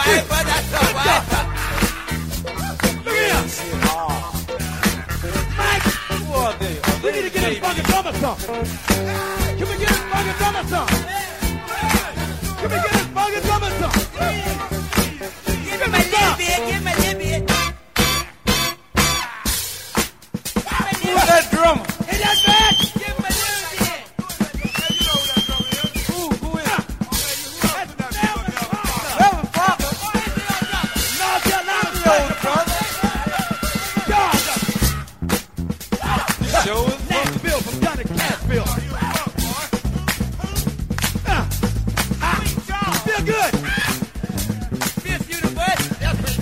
wiper, that's a wiper. Look here. Mike, Who are they? we need to get this fucking drummer some. Can we get this fucking drummer some? Can we get this fucking drummer some? Give him a little bit, give him a little bit. Who's that drummer? Ain't that bad? Give him a little bit. Who is it? Reverend Parker. North Carolina, Old brother. Show us. Nashville from Johnny Cashville. Feel good. Fifth University. That's what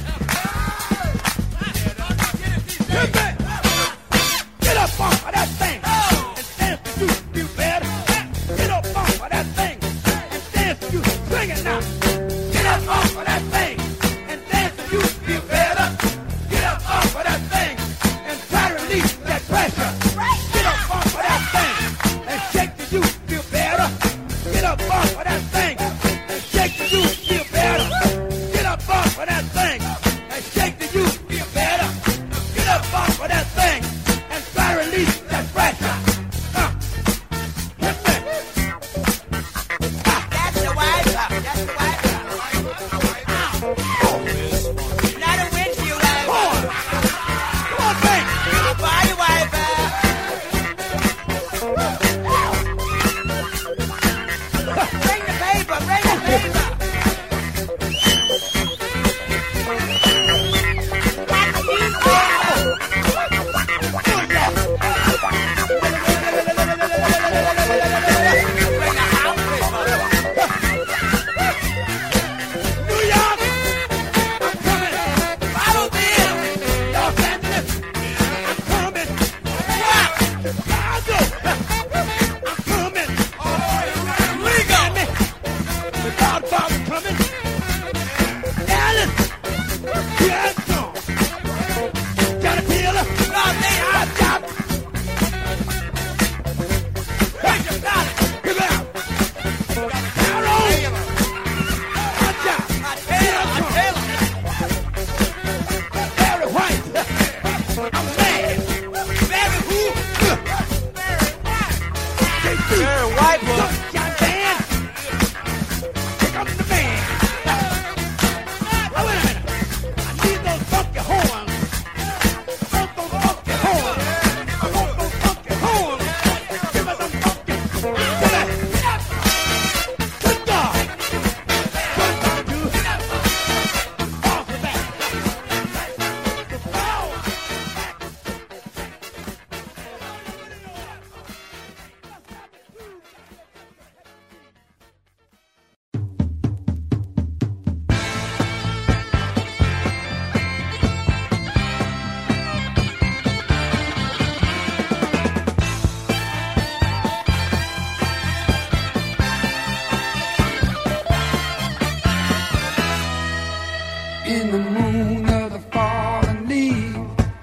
Get back. Get up off of that thing and dance to you feel better. Get up off of that thing and dance to you. Sing it now. Get up off of that thing and dance to you feel better. Get up off of that thing and try to release that pressure. Get up off of that thing and shake to you feel better. Get up off of that thing and shake to you feel better. Get up off of that thing and shake to you feel better. Get up off of that thing and try to release that pressure. Hit me. That's the wiper. That's the wiper. Not a windshield wiper. Come on, bang. A body wiper. Bring the paper. Bring the paper. Bring the house paper. New York, I'm coming. Bottle bill. Los Angeles, I'm coming. Chicago, I'm coming. Rigo. The Godfather coming. Dallas, here I come. Johnny Taylor, Rob Day. watch out. Bring the dollar. Give it out. Tyrone, watch out. I tell him. Barry White, I'm mad. Very who? JT, Very wiper. Sunshine Band, here comes the band. Oh, wait a minute. I need those funky horns. I want those funky horns. I want those funky horns. Give me some funky. Give me. Good God. Good God, you. Off the back. Oh. In the moon of the fallen leaf,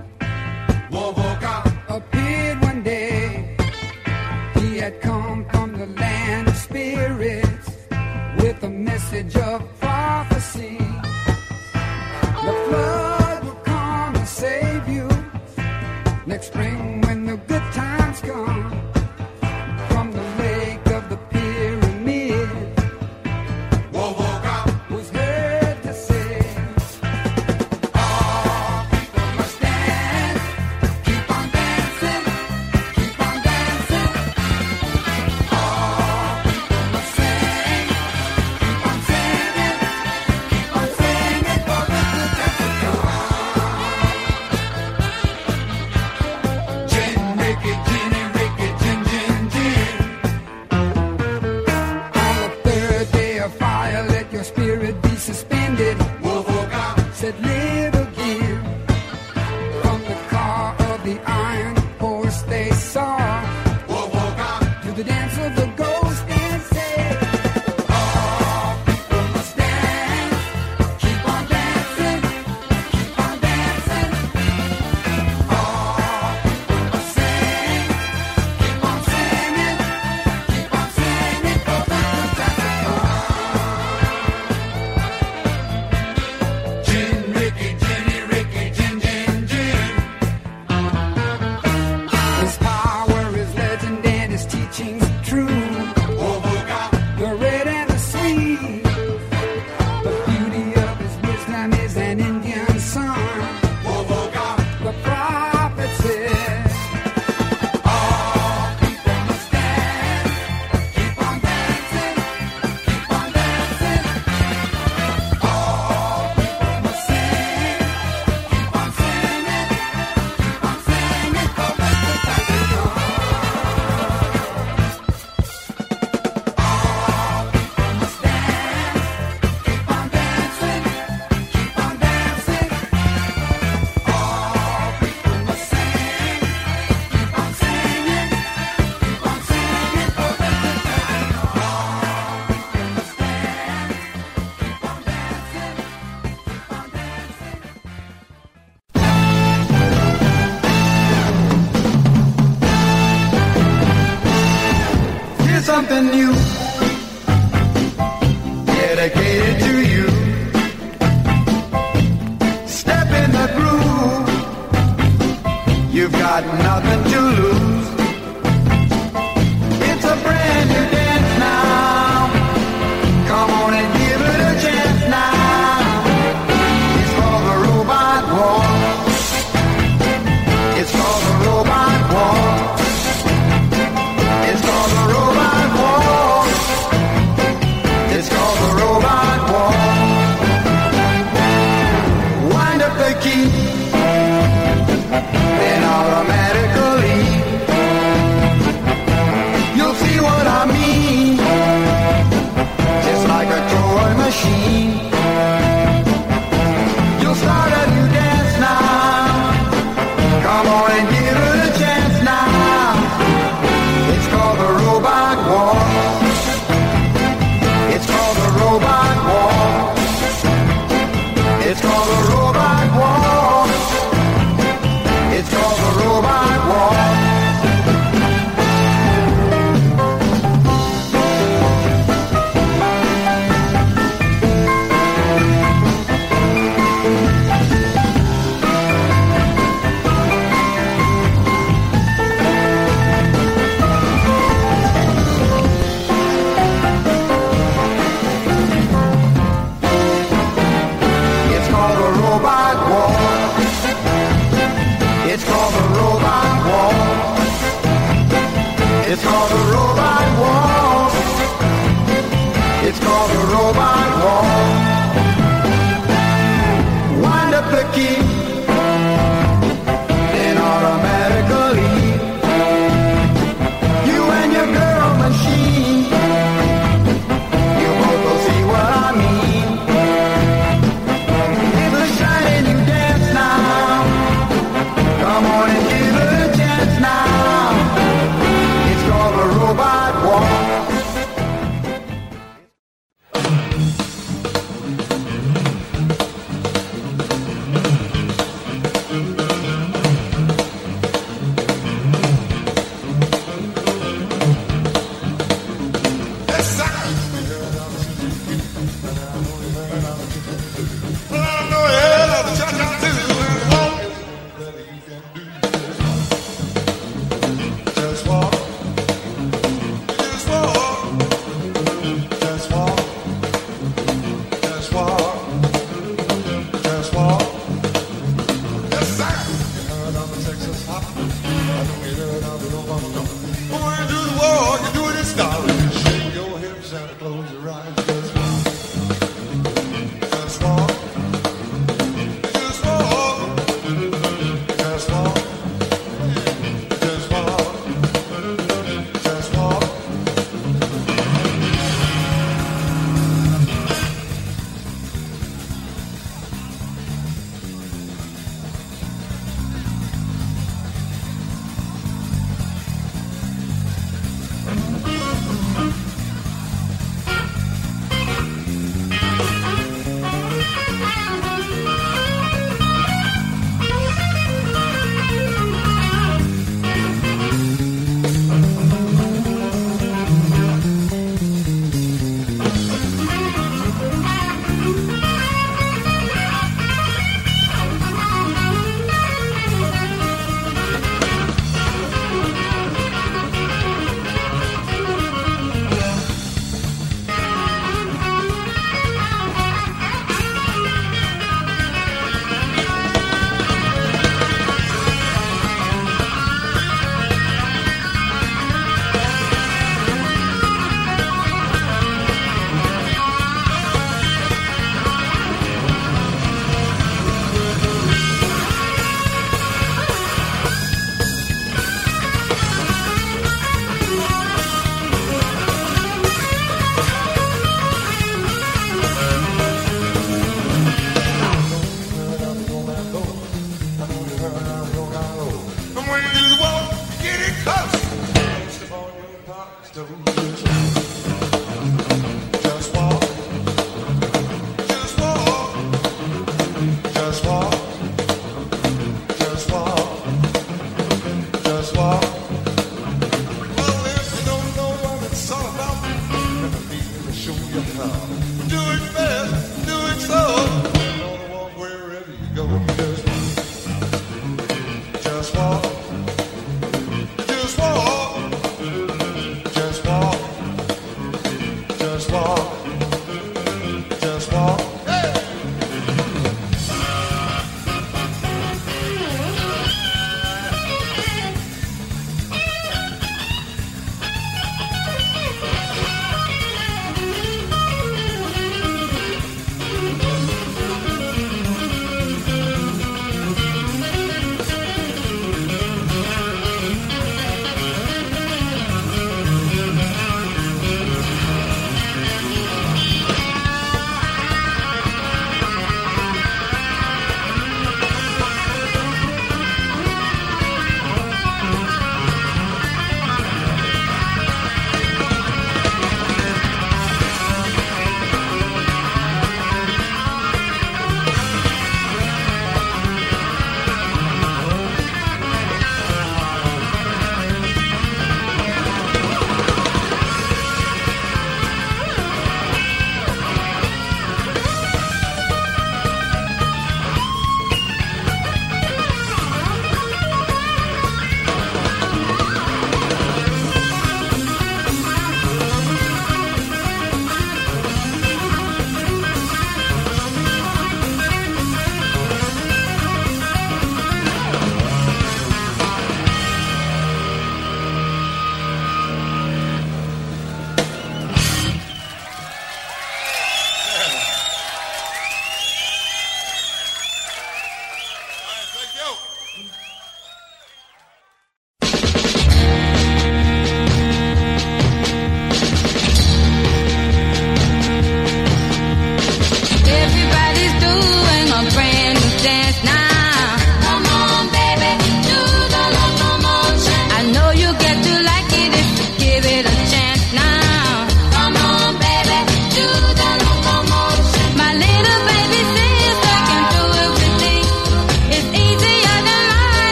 appeared one day. He had come from the land of spirits with a message of prophecy. The flood will come and save you next spring when the good times come. From the lake of the pyramid was heard to say, something new dedicated to you. Step in the groove, you've got nothing to lose. It's a brand new dance now. Come on and give it a chance now. It's called the Robot Walk. It's called the Robot Walk. It's called the Robot Walk. It's called the Robot Walk. Wind up the key, then automatically you'll see what I mean. Just like a toy machine, you'll start a new dance now. Come on and give it a chance now. It's called the Robot Walk. It's called the Robot Walk. It's called the Robot Walk. It's called the Robot Walk. It's called the Robot Walk. It's called the Robot Walk. It's called the Robot Walk. It's called the Robot Walk. Wind up the key, then automatically you and your girl machine, you both will see what I mean. It's a shiny new dance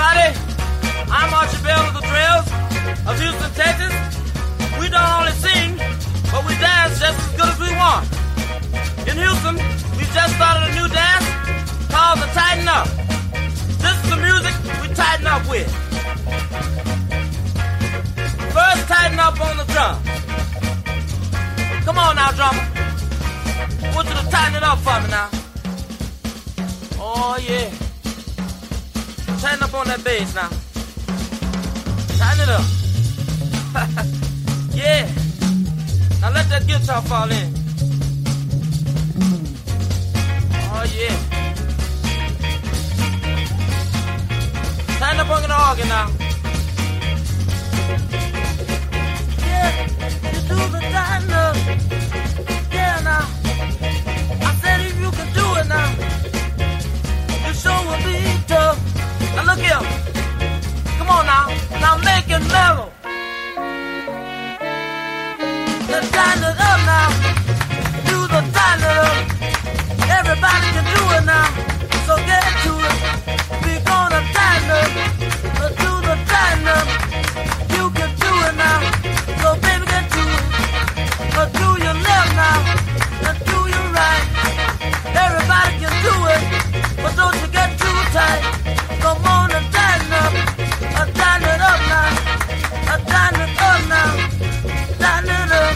everybody. I'm Archie Bell of the Trails of Houston, Texas. We don't only sing, but we dance just as good as we want. In Houston, we just started a new dance called the Tighten Up. This is the music we tighten up with. First, tighten up on the drum. Come on now, drummer. I want you to tighten it up for me now. Oh, yeah. Tighten up on that bass now. Tighten it up. Yeah. Now let that guitar fall in. Oh, yeah. Tighten up on the organ now. Yeah, you do the tighten up. Yeah, now. I said if you can do it now, you sure will be tough. Now look here. Come on now. Now make it mellow. Let's tighten it up now. Do the tighten it up. Everybody can do it now. So get to it. We're gonna tighten up. Let's do the tighten up. You can do it now. So baby get to it. Let's do your left now. Let's do your right. Everybody can do it. But don't you get too tight. Come on and tighten up. Tighten it up now. Tighten it up now. Tighten it up.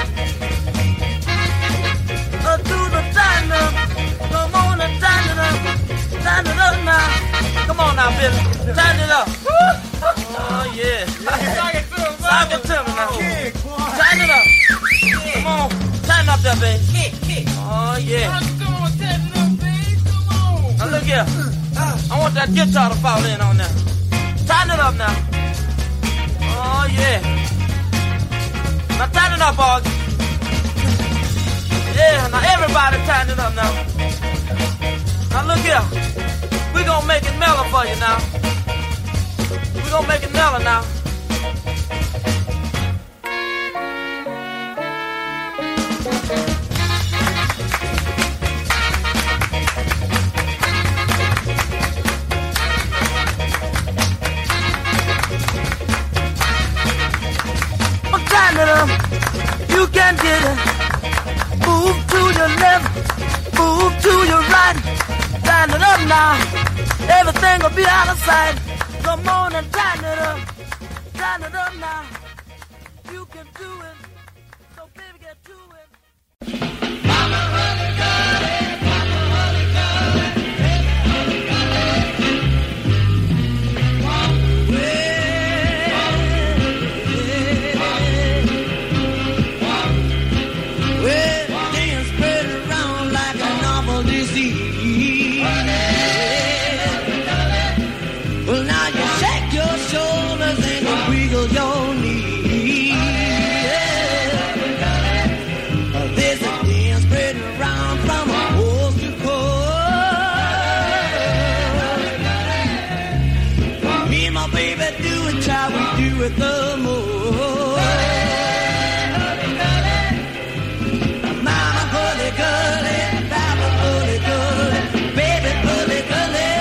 Do the tighten up. Come on and tighten it up. Tighten it up now. Come on now, Billy. Tighten it up. Oh, yeah. Sock it to me now. Tighten it up. Come on. Tighten up there, baby. Oh, yeah. Now look here. I want that guitar to fall in on there. Tighten it up now. Oh, yeah. Now tighten it up, Aug. Yeah, now everybody tighten it up now. Now look here. We gonna make it mellow for you now. We gonna make it mellow now. Tighten it up. You can get it. Move to your left, move to your right. Tighten it up now. Everything will be out of sight. Come on and tighten it up. Tighten it up now. You can do it. So baby, get to it. Mama, honey, girlie. Mama, honey, girlie. Honey, well, now you shake your shoulders and you wiggle your knees. There's a dance spreading around from coast to coast. Me and my baby do it how we do it the most. Mama, holy girlie, Papa, holy girlie, baby, holy girlie.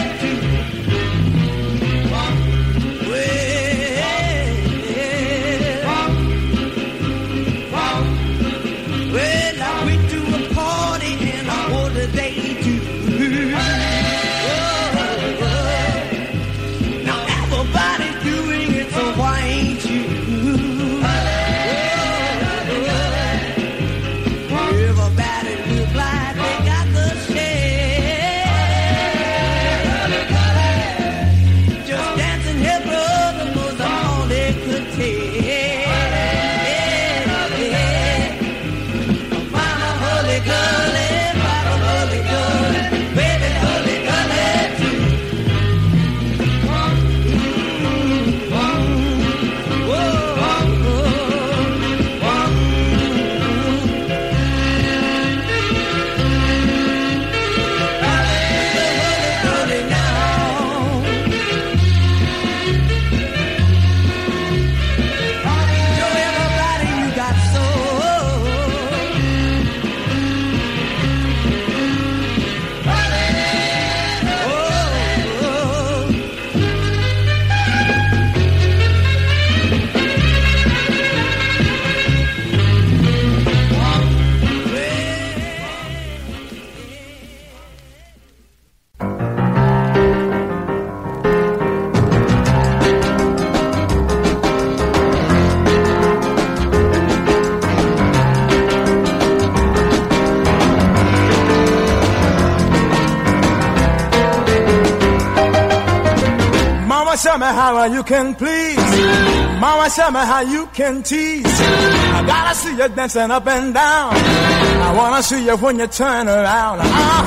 Now everybody's doing it, so why ain't you? show me how you can please. Mama, show me how you can tease. I gotta see you dancing up and down. I wanna see you when you turn around.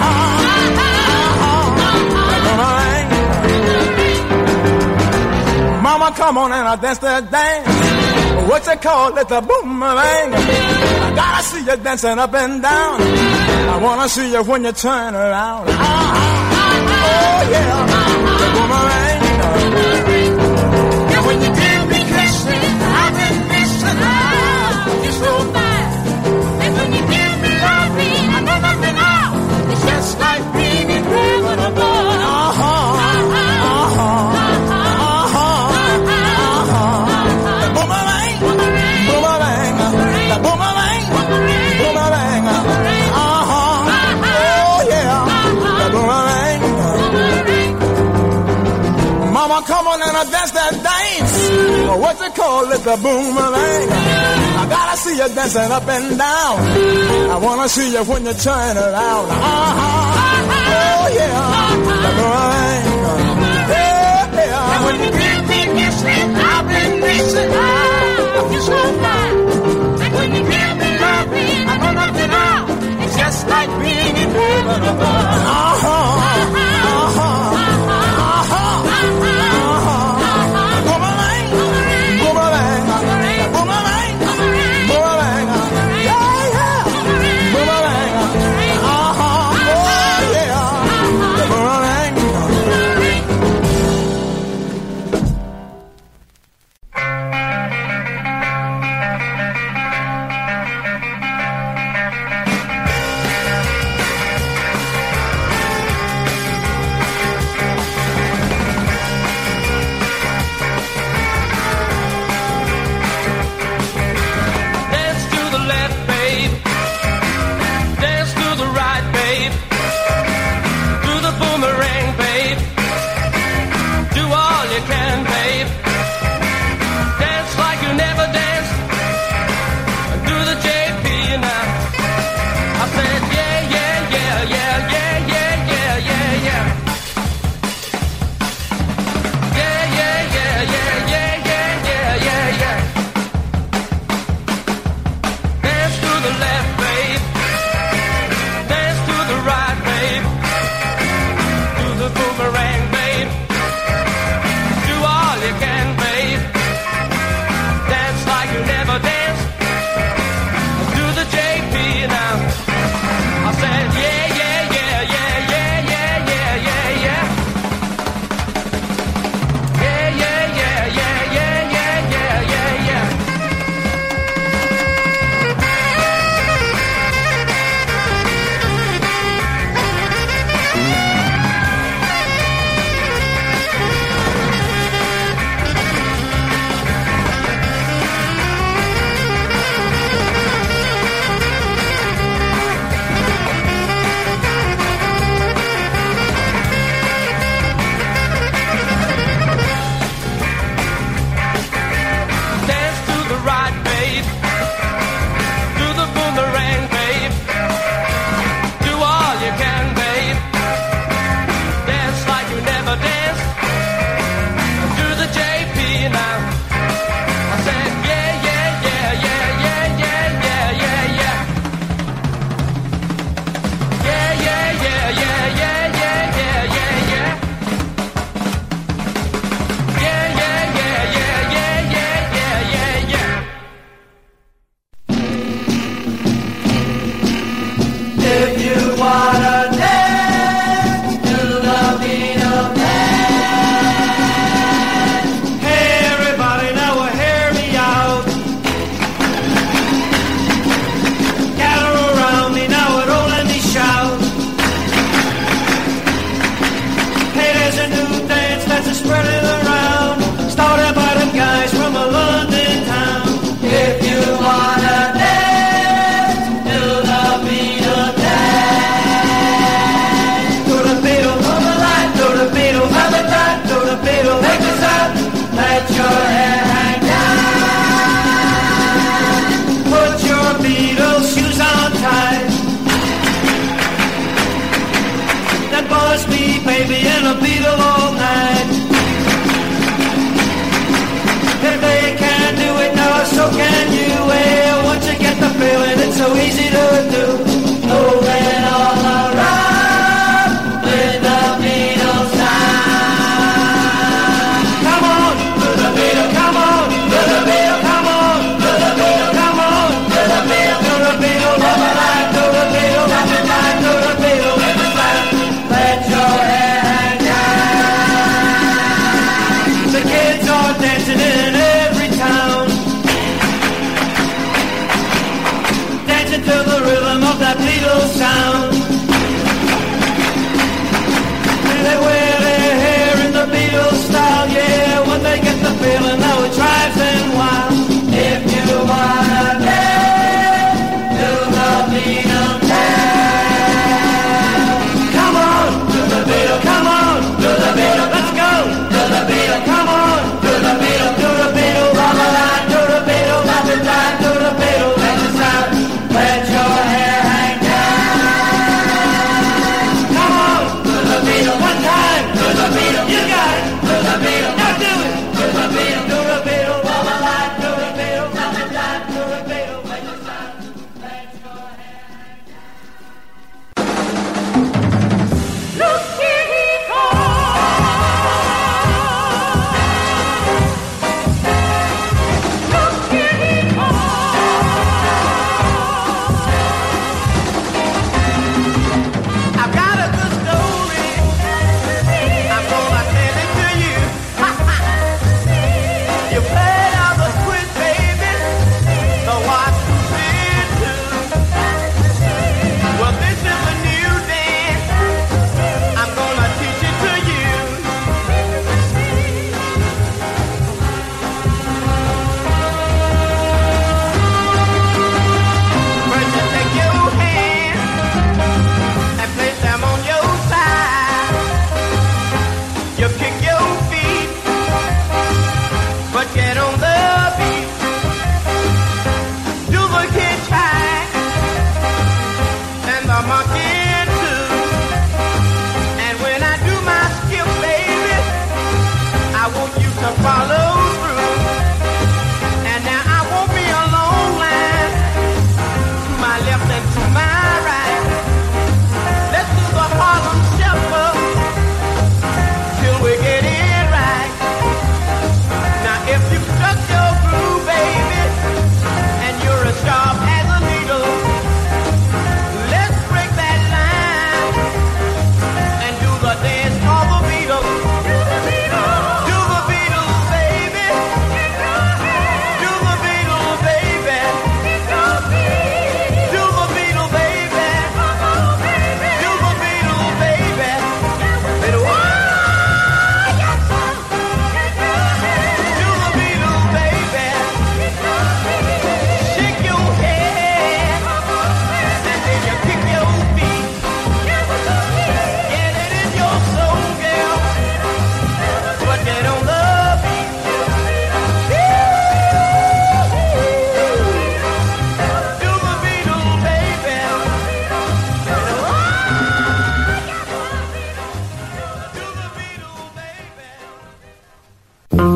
Mama, come on and I dance that dance. What you call it, the boomerang. I gotta see you dancing up and down. I wanna see you when you turn around. Oh yeah, the boomerang. And when you give me kissing, I've been missing. You're so fine. And when you give me loving, I know nothing else. It's just like being in heaven above. Come on and I dance that dance. What you call it, the boomerang. I gotta see you dancing up and down. I wanna see you when you turn around. Oh yeah, the boomerang. Yeah. And when you give me kissing, I've been missing. You're so fine. And when you give me loving, I know nothing else. It's just like being in heaven above.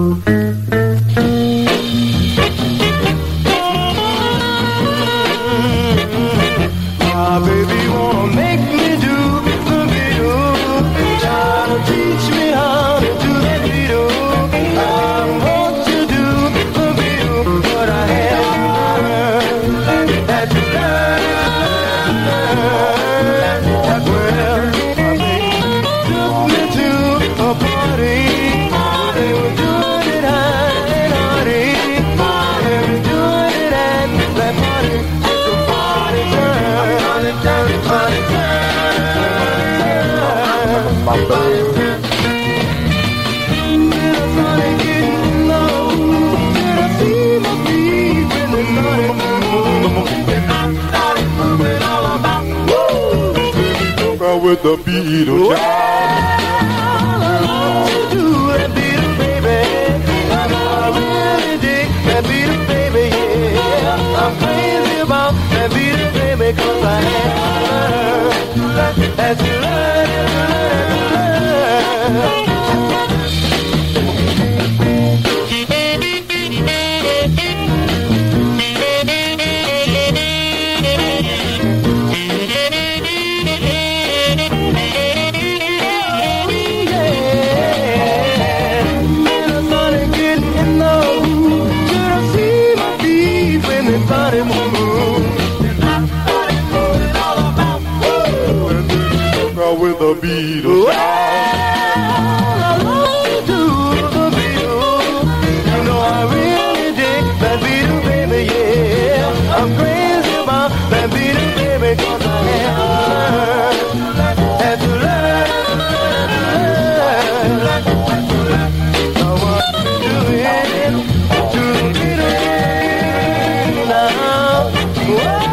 My baby wanna make me do the beat, try to teach me how to do the beat. I want to do the beat, but I had to learn. Well, my baby took me to a party. They were doing it high and hardy. They were doing it at that party. It's a party time. Party time. My baby. Did I finally get low? Did I see my feet when they started moving? And I started moving all about. Woo! Baby, go with the Beatles. All I want to do that Beatles, baby. I really dig that Beatles, baby, yeah. I'm crazy about that Beatles, baby, 'cause I had to learn. With the Beatles, all I want to do the Beatles. You know I really dig that Beatles, baby, yeah. I'm crazy about that Beatles, baby, 'cause I had to learn. I want to do it to the Beatles now. Whoa.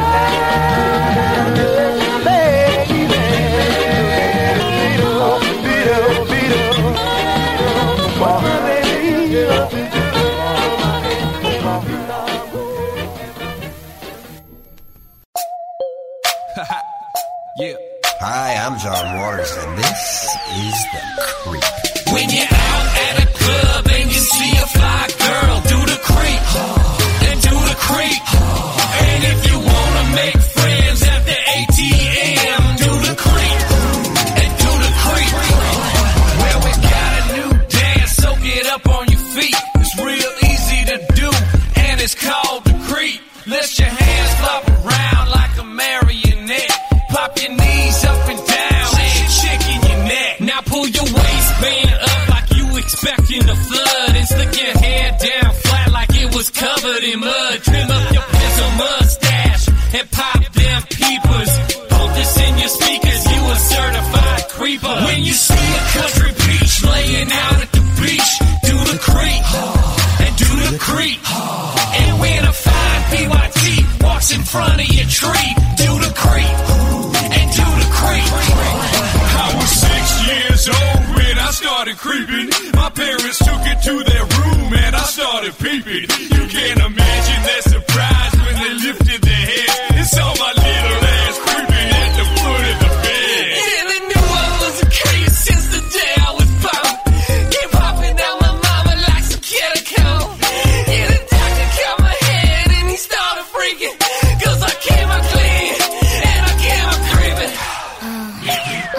Yeah. Hi, I'm John Waters, and this is The Creep. When you're out at a club and you see a fly girl, do the creep, and do the creep. And if you wanna make friends at the ATM, do the creep, and do the creep. Well, we got a new dance, so get up on your feet. It's real easy to do, and it's called the creep. Let your hands flop around like a marionette. Pop your knees up and down and shaking your neck. Now pull your waistband up like you expecting a flood, and slick your hair down flat like it was covered in mud. Trim up your pencil mustache and pop them peepers. Put this in your speakers, you a certified creeper. When you see a country beach laying out at the beach, do the creep and do the creep. And when a fine PYT walks in front of your tree, do the creep and do the creep. I was 6 years old when I started creeping. My parents took it to their room and I started peeping. You can't imagine their surprise when they lifted their heads and saw my little ass creeping at the foot of the bed. Yeah, they knew I was a creep since the day I was born. Keep popping out my mama like some catacomb. Yeah, the doctor cut my head and he started freaking, 'cause I came out clean and I came out creeping. When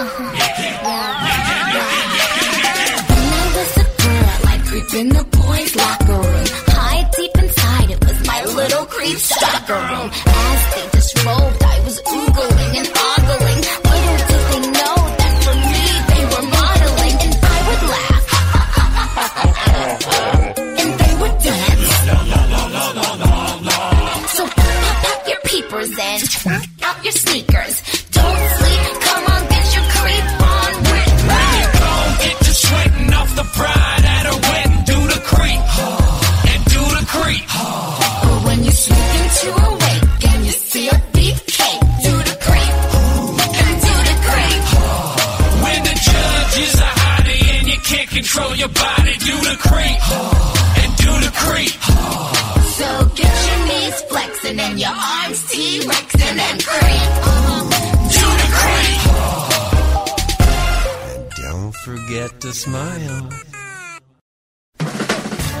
I was a girl, I creeped in the boys' locker room. High deep inside, it was my little creep stalker room. As they disrobed, I was oogling and ogling. Little did they know that for me they were modeling, and I would laugh, and they would dance. So pop your peepers and out your sneakers. Don't sleep, come on, get your creep on with me. Get to sweating off the pride at a wedding. Do the creep and do the creep. But when you sneak into a wake and you see a beefcake, do the creep and do the creep. When the judge is a hottie and you can't control your body, do the creep and do the creep. So get your knees flexing and your arms T-Rexing and creep. Do the creep. And don't forget to smile.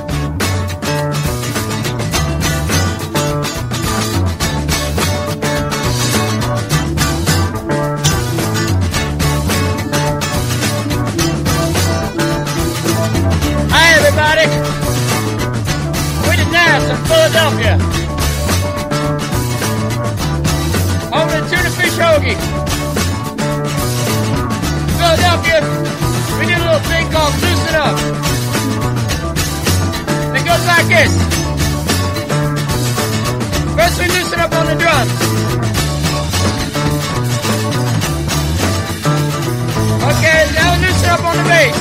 everybody. We're the Nas from Philadelphia. Home of the tuna fish hoagie. Philadelphia, we did a little thing called Loosen Up. It goes like this. First we loosen up on the drums. Okay, now we loosen up on the bass.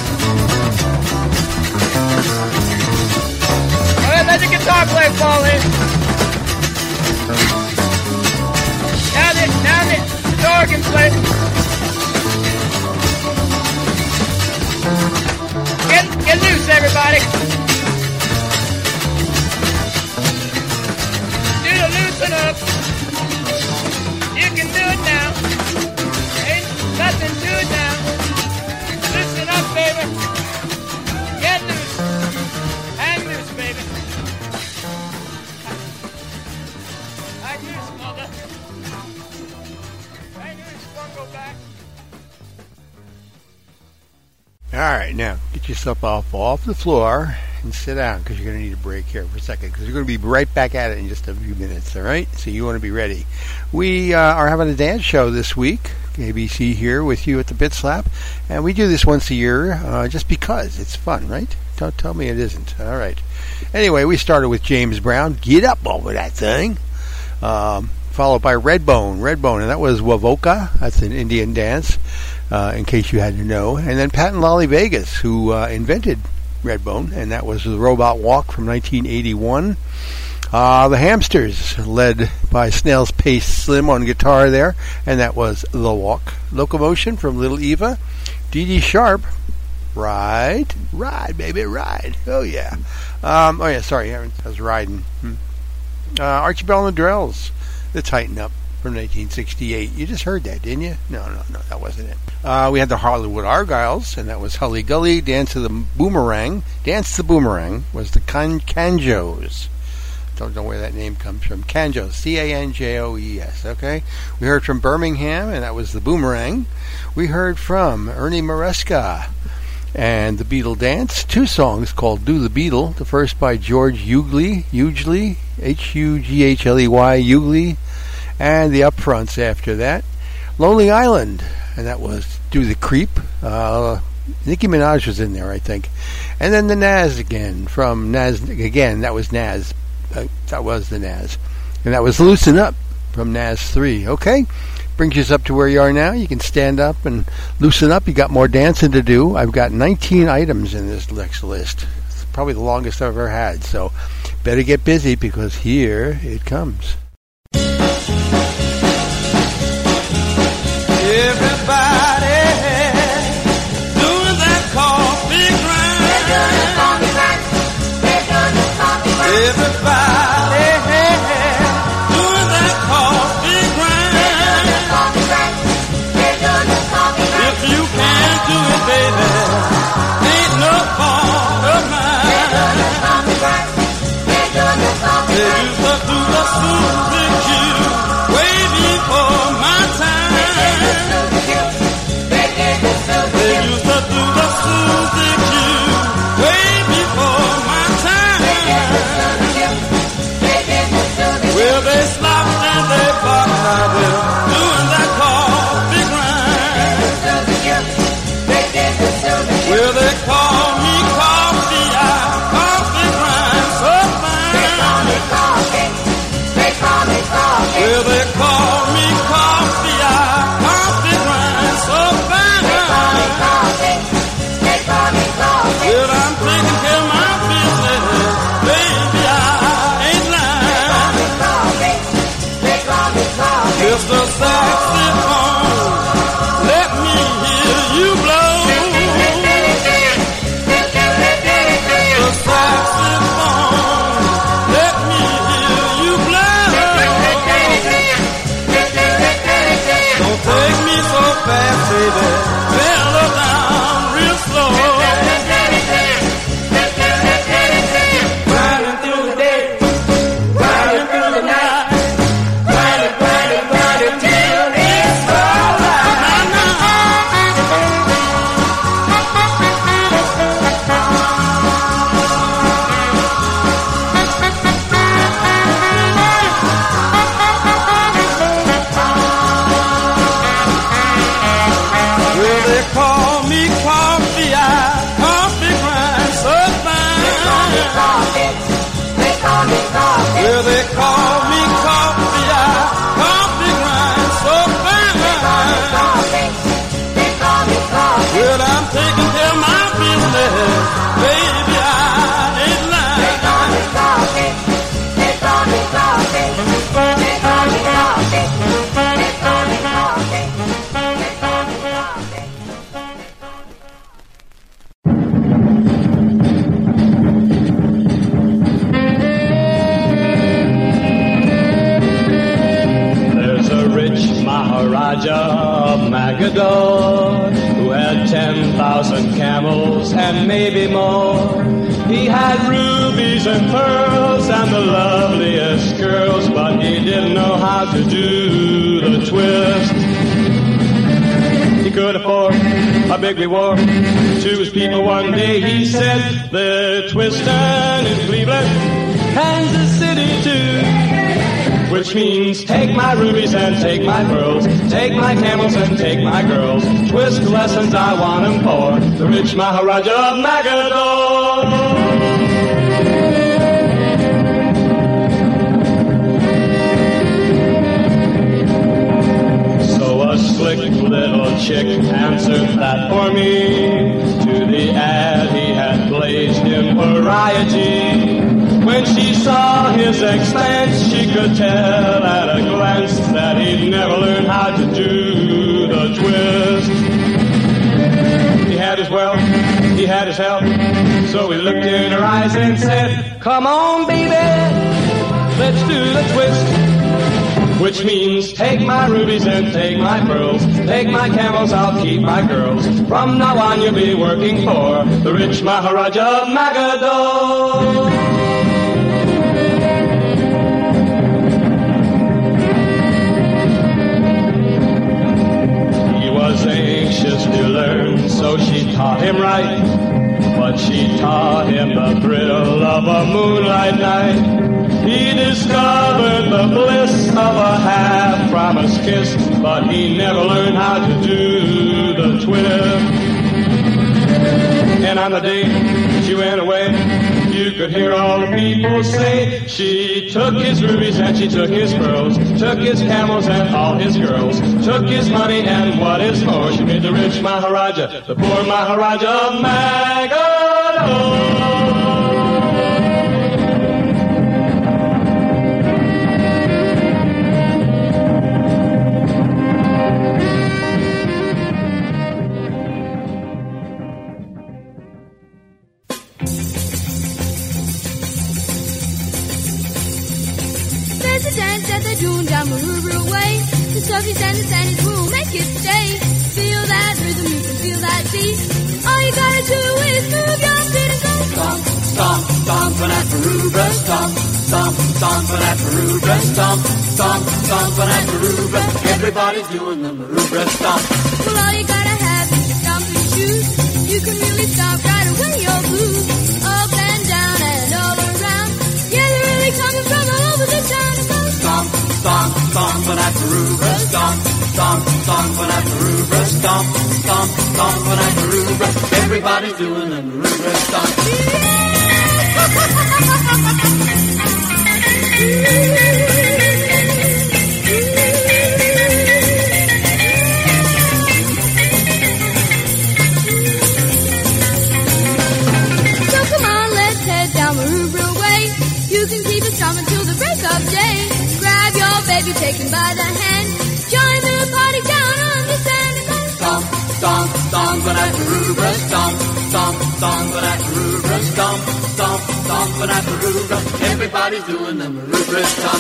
Alright, let the guitar player fall in. Now the organ player. Get loose, everybody. Do the loosen up. You can do it now. Ain't nothing to it now. Loosen up, baby. Get loose. Hang loose, baby. Hang loose, mother. Hang loose, bungo back. All right, now get yourself off the floor and sit down because you're going to need a break here for a second because you're going to be right back at it in just a few minutes, all right? So you want to be ready. We are having a dance show this week. ABC here with you at the Pit Slap, and we do this once a year just because it's fun, right? Don't tell me it isn't. All right. Anyway, we started with James Brown, Get Up Over That Thing, followed by Redbone, and that was Wavoka. That's an Indian dance. In case you had to know. And then Pat and Lolly Vegas, who invented Redbone, and that was the Robot Walk from 1981. The Hamsters, led by Snail's Pace Slim on guitar there, and that was The Walk. Locomotion from Little Eva. Dee Dee Sharp, Ride, baby, ride. Oh, yeah. Sorry, I was riding. Archie Bell and the Drells, The Tighten Up. From 1968. You just heard that, didn't you? No, that wasn't it. We had the Hollywood Argyles, and that was Hully Gully. Dance the Boomerang was the Canjos. Don't know where that name comes from. Canjos, Canjoes, okay? We heard from Birmingham, and that was the Boomerang. We heard from Ernie Maresca and the Beatle Dance. Two songs called Do the Beatle. The first by George Hughley, Hugley, Hughley, and the Upfronts after that. Lonely Island, and that was Do the Creep. Nicki Minaj was in there, I think. And then the Nas again, from Nas again, that was Nas. That was the Nas. And that was Loosen Up from Nas 3. Okay? Brings us up to where you are now. You can stand up and loosen up. You got more dancing to do. I've got 19 items in this next list. It's probably the longest I've ever had. So better get busy because here it comes. Everybody doing that coffee grind. Everybody doing that coffee grind. If you can't do it, baby, ain't no fault of mine. They used to do the Susie Q way before my time. They used to do the Susie Q way before my time. Well, they call me coffee, coffee grind so fine. They call me coffee. Well, I'm taking care of my business, baby, I ain't lying. They call me coffee. They call me coffee. They call me coffee. They call me coffee. They call me coffee. There's a rich Maharaja of Magador who had 10,000 camels and maybe more. He had rubies and pearls and the loveliest girls, but he didn't know how to do the twist. He could afford a big reward to his people. One day he said, they're twisting in Cleveland, Kansas City too. Which means take my rubies and take my pearls, take my camels and take my girls. Twist lessons I want them for the rich Maharaja of Magador. So a slick little chick answered that for me. To the ad he had blazed in variety. When she saw his expense, she could tell at a glance that he'd never learned how to do the twist. He had his wealth, he had his health, so he looked in her eyes and said, come on, baby, let's do the twist. Which means take my rubies and take my pearls, take my camels, I'll keep my girls. From now on you'll be working for the rich Maharaja of Magador. Was anxious to learn, so she taught him right, but she taught him the thrill of a moonlight night. He discovered the bliss of a half-promised kiss, but he never learned how to do the twist. And on the day she went away, you could hear all the people say, she took his rubies and she took his pearls, took his camels and all his girls, took his money and what is more, she made the rich Maharaja, the poor Maharaja of Magador. There's a dance that they're doing down Maroubra way. The stuff you stand and stand will make it stay. Feel that rhythm, you can feel that beat. All you gotta do is move your feet and go stomp, stomp, stomp on that Maroubra, stomp, stomp, stomp on that Maroubra, stomp, stomp, stomp on that Maroubra. Everybody's doing the Maroubra stomp. Well, all you gotta have is your stomping shoes. You can really stomp right away your blues. Up and down and all around. Yeah, they're really coming from all over the town. Stomp, stomp, stomp on that Maroubra, stomp, stomp, stomp on that Maroubra, stomp, stomp, stomp on that Maroubra. Everybody's doing a Maroubra stomp. So come on, let's head down Maroubra way. You can keep it strong until the break of day. Grab your baby, take him by the hand. Join the party down on the sand. Stomp, stomp, stomp on that Maroubra, stomp, stomp, stomp on that Maroubra, stomp, stomp, stomp on that Maroubra. Everybody's doing the Maroubra stomp.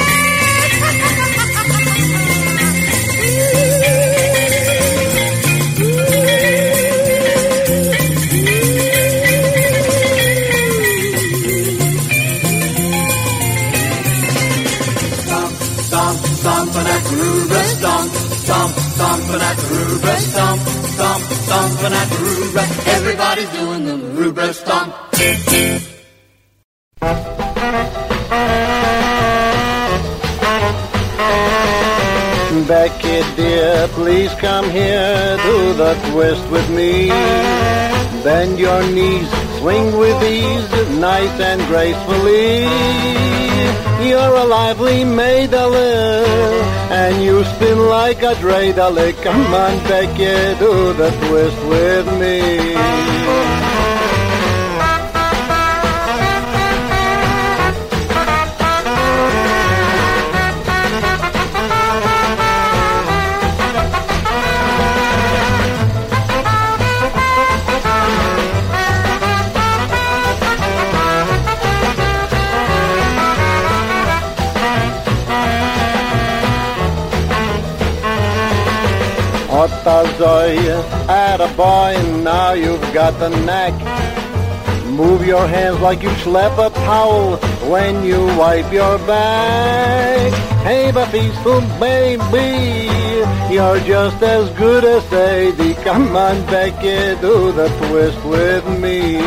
Stomp on that Maroubra, stomp, stomp, stomp on that Maroubra, stomp, stomp, stomp on that Maroubra. Everybody's doing the Maroubra stomp. Becky dear, please come here, do the twist with me. Bend your knees, Swing with ease, nice and gracefully. You're a lively maidale, and you spin like a dreidel. Come on, Becky, do the twist with me. Otazoy, attaboy, and now you've got the knack. Move your hands like you slap a towel when you wipe your back. Hey, but peaceful baby, you're just as good as Sadie. Come on, Becky, do the twist with me.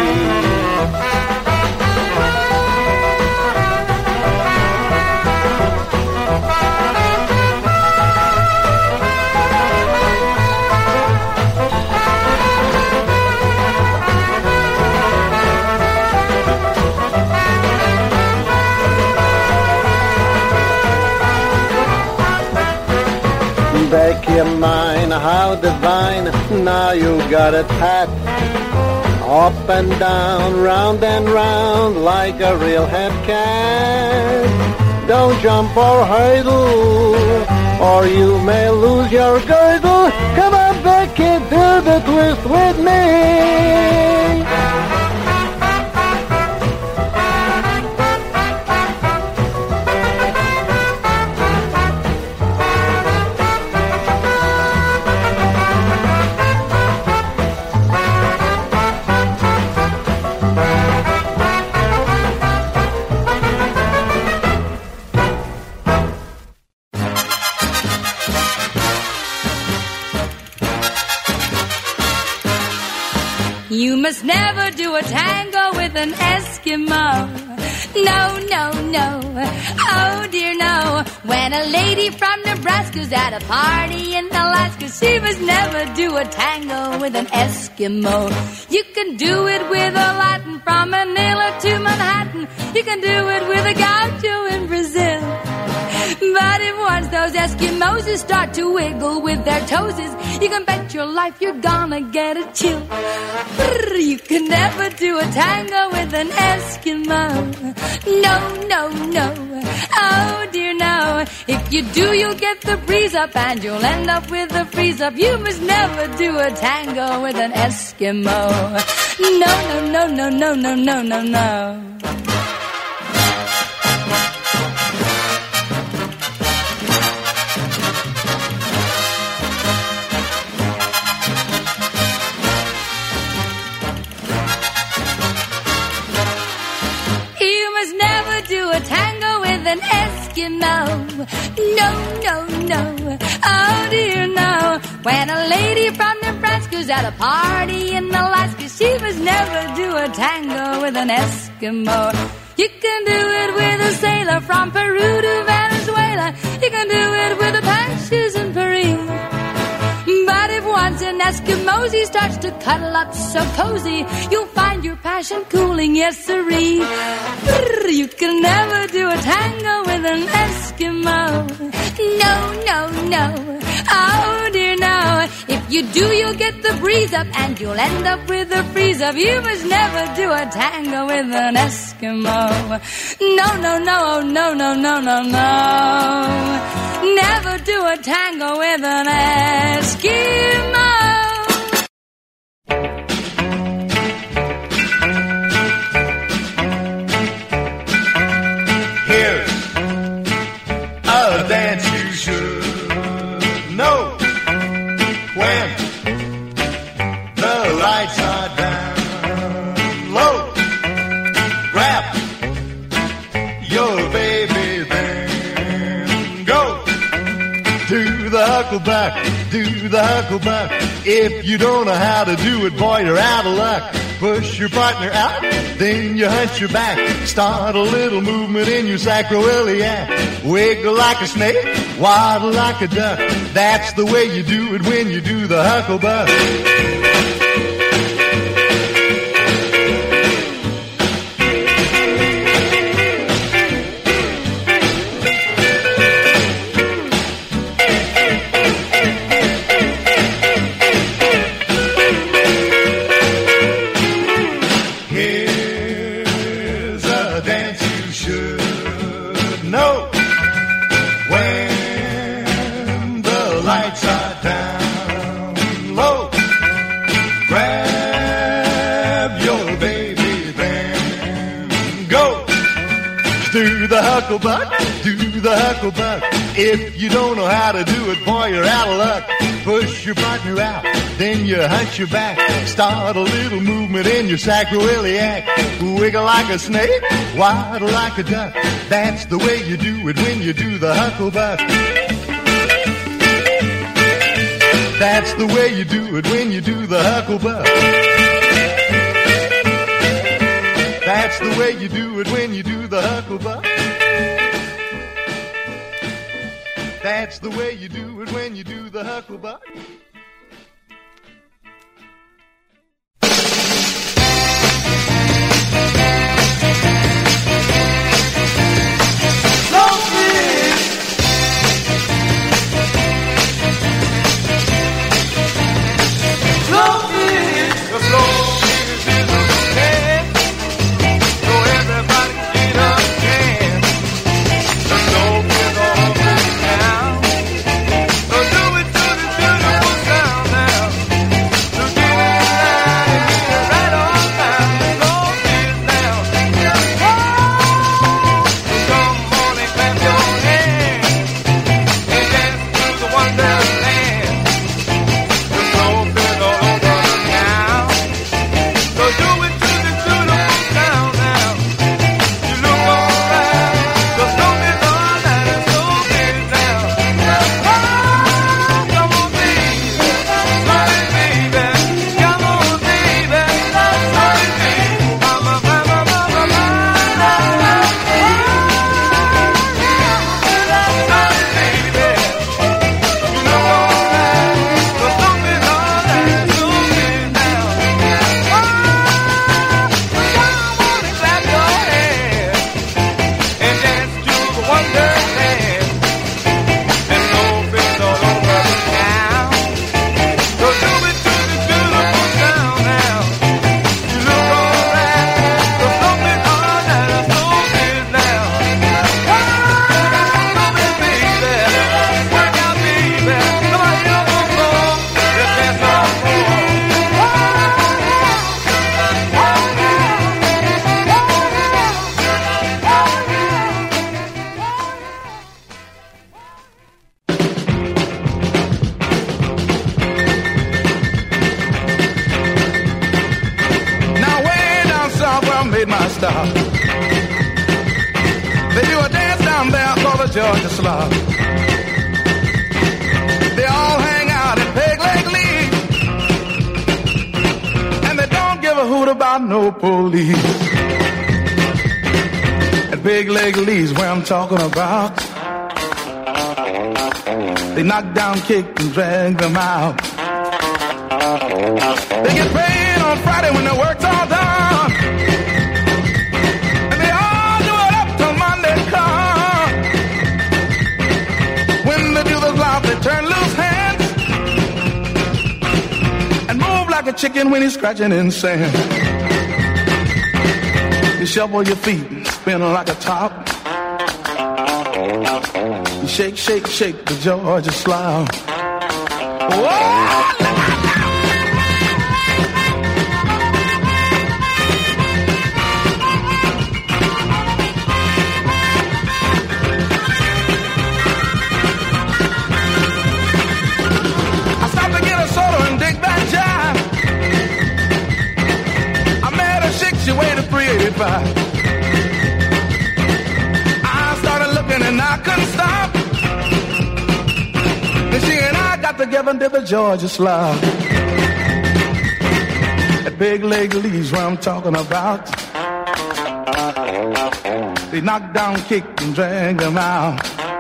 Becky mine, how divine, now you got it pat. Up and down, round and round, like a real head cat. Don't jump or hurdle, or you may lose your girdle. Come on, Becky, do the twist with me. You must never do a tango with an Eskimo. No, no, no. Oh dear, no. When a lady from Nebraska's at a party in Alaska, she must never do a tango with an Eskimo. You can do it with a Latin from Manila to Manhattan. You can do it with a gaucho in Brazil. But if once those Eskimos start to wiggle with their toesies, you can bet your life you're gonna get a chill. You can never do a tango with an Eskimo. No, no, no. Oh dear, no. If you do, you'll get the breeze up and you'll end up with a freeze up. You must never do a tango with an Eskimo. No, no, no, no, no, no, no, no, no. Do a tango with an Eskimo. No, no, no. Oh dear, no. When a lady from Nebraska's at a party in Alaska, she must never do a tango with an Eskimo. You can do it with a sailor from Peru to Venezuela. You can do it with Apaches in Peru. But if once an Eskimosie starts to cuddle up so cozy, you'll find your passion cooling, yes sirree. You can never do a tango with an Eskimo. No, no, no. Oh dear, no. If you do, you'll get the breeze up and you'll end up with a freeze up. You must never do a tango with an Eskimo. No, no, no, no, no, no, no, no. Never do a tango with an Eskimo. Here's a dance you should know. When the lights are down low, grab your baby, then go do the huckleback, do the huckleback. If you don't know how to do it, boy, you're out of luck. Push your partner out, then you hunch your back. Start a little movement in your sacroiliac. Wiggle like a snake, waddle like a duck. That's the way you do it when you do the hucklebuck. Do the hucklebuck, do the hucklebuck. If you don't know how to do it, boy, you're out of luck. Push your partner out, then you hunch your back. Start a little movement in your sacroiliac. Wiggle like a snake, waddle like a duck. That's the way you do it when you do the hucklebuck. That's the way you do it when you do the hucklebuck. That's the way you do it when you do the hucklebuck. That's the way you do it when you do the hucklebuck. Georgia slop. They all hang out at Peg Leg Lee, and they don't give a hoot about no police. At Peg Leg Lee's where I'm talking about. They knock down, kick, and drag them out. They get paid on Friday when the work's all done, and they all do it up till Monday comes. When they do the flop, they turn loose hands and move like a chicken when he's scratching in sand. You shuffle your feet and spin like a top. You shake, shake, shake the Georgia slop. Whoa! I started looking and I couldn't stop. Then she and I got together and did the Georgia slop. That Big Leg Lee's where I'm talking about. They knock down, kick, and drag them out.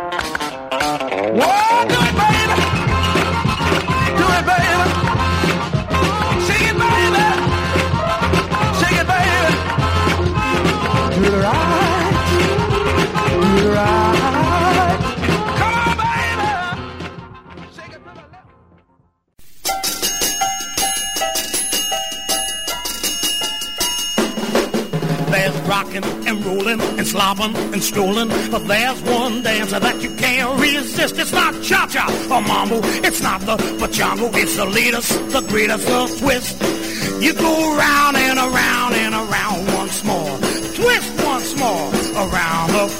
Whoa, do it, baby! Do it, baby! Shake it, baby! Shake it, baby! Do it right, do it right. Come on, baby. Shake it to the left. There's rocking and rolling and slopping and strolling, but there's one dancer that you can't resist. It's not cha-cha or mambo, it's not the pachango, it's the latest, the greatest, the twist. You go round and around once more. Twist once more around the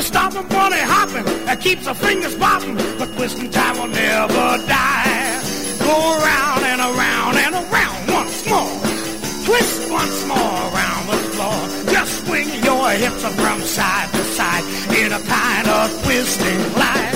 stomping, bunny hopping, that keeps her fingers popping, but twisting time will never die. Go around and around and around once more. Twist once more around the floor. Just swing your hips from side to side in a kind of twisting glide.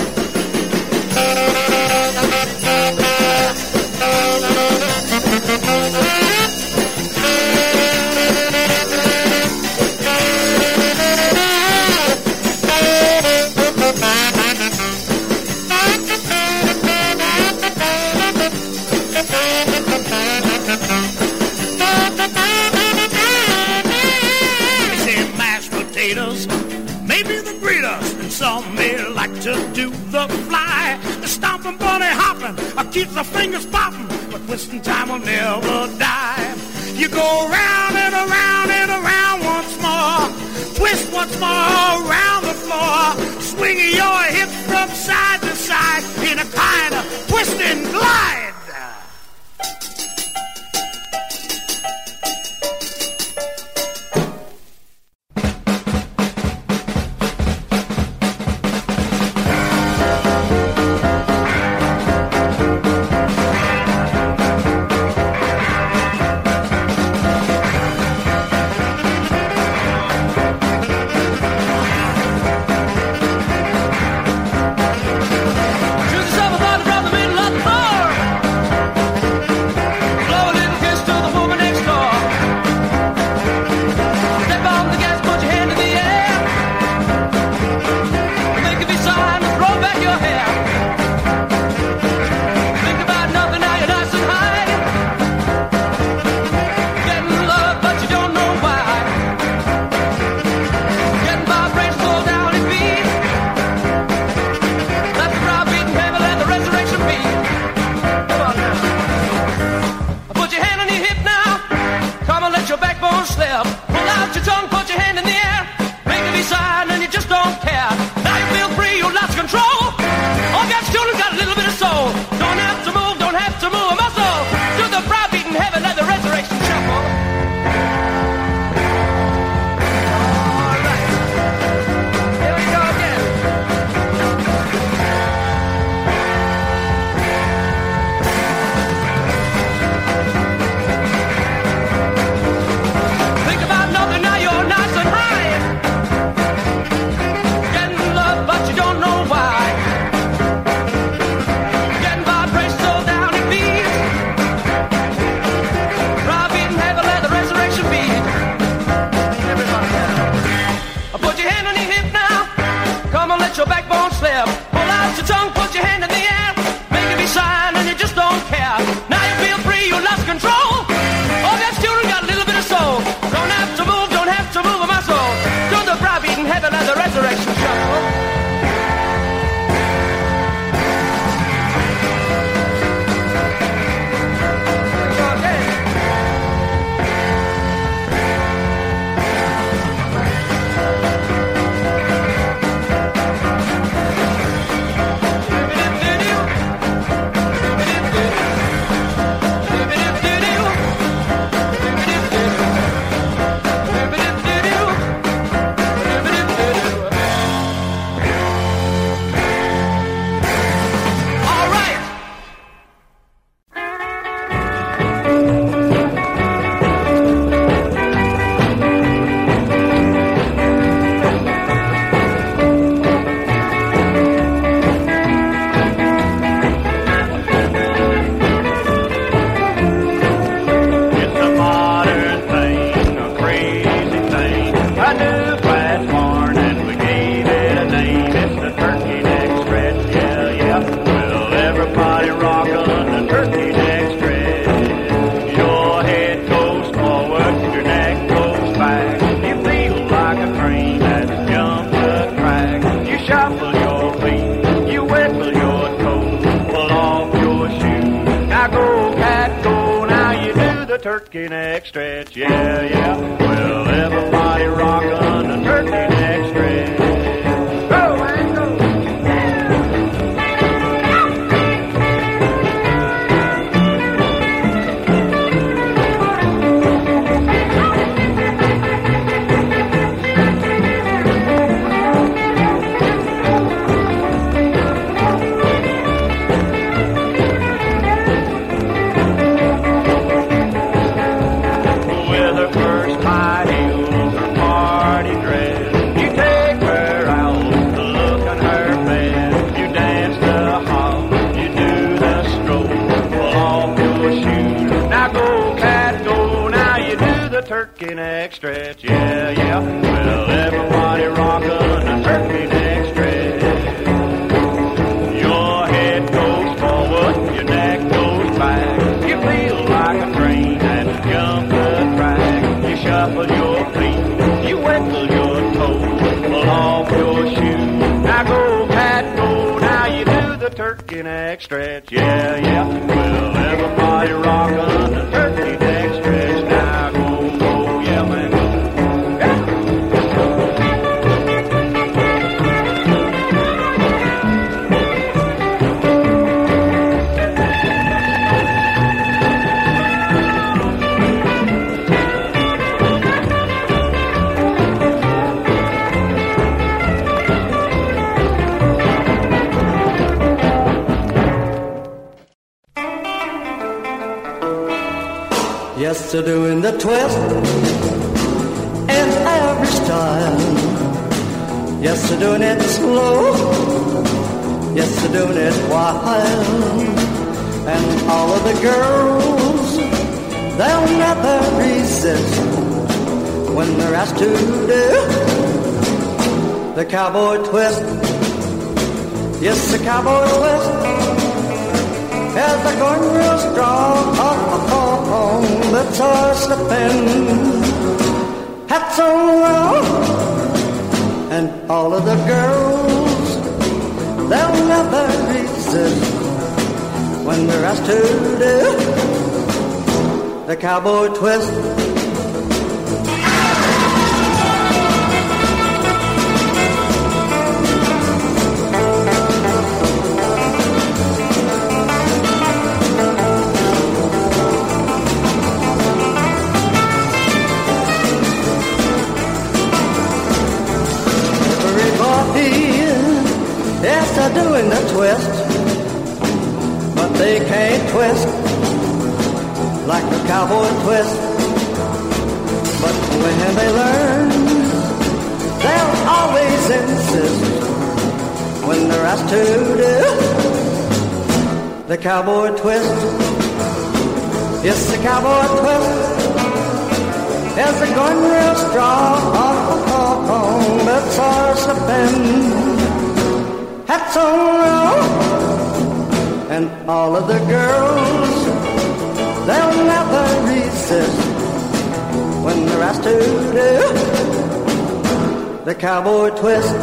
Maybe the greeters, and some may like to do the fly. The stomping, bunny hopping, keeps the fingers popping, but twisting time will never die. You go round and around and around once more. Twist once more around the floor. Swinging your hips from side to side in a kind of twisting glide. Turkey neck stretch, yeah, yeah. Well, everybody rockin' the turkey neck stretch. Go and go. neck stretch, yeah, yeah. Well, everybody rockin' a turkey neck stretch. Your head goes forward, your neck goes back. You feel like a train and jump the track. You shuffle your feet, you wiggle your toes, pull off your shoes. Now go, cat, go, now you do the turkey neck stretch, yeah, yeah. Well, everybody rockin' a turkey neck stretch. Now go, go, yeah, man. Yes, they're doing the twist in every style. Yes, they're doing it slow. Yes, they're doing it wild. And all of the girls, they'll never resist when they're asked to do the cowboy twist. Yes, the cowboy twist. As they're going real strong, let's all slip in. Hats on wrong, and all of the girls, they'll never resist when they're asked to do the cowboy twist. Yes, they're doing the twist, but they can't twist like the cowboy twist. But when they learn, they'll always insist when they're asked to do the cowboy twist. Yes, the cowboy twist. Yes, they're going real strong, let's all slip in. Hats on wrong, and all of the girls, they'll never resist when they're asked to do the cowboy twist.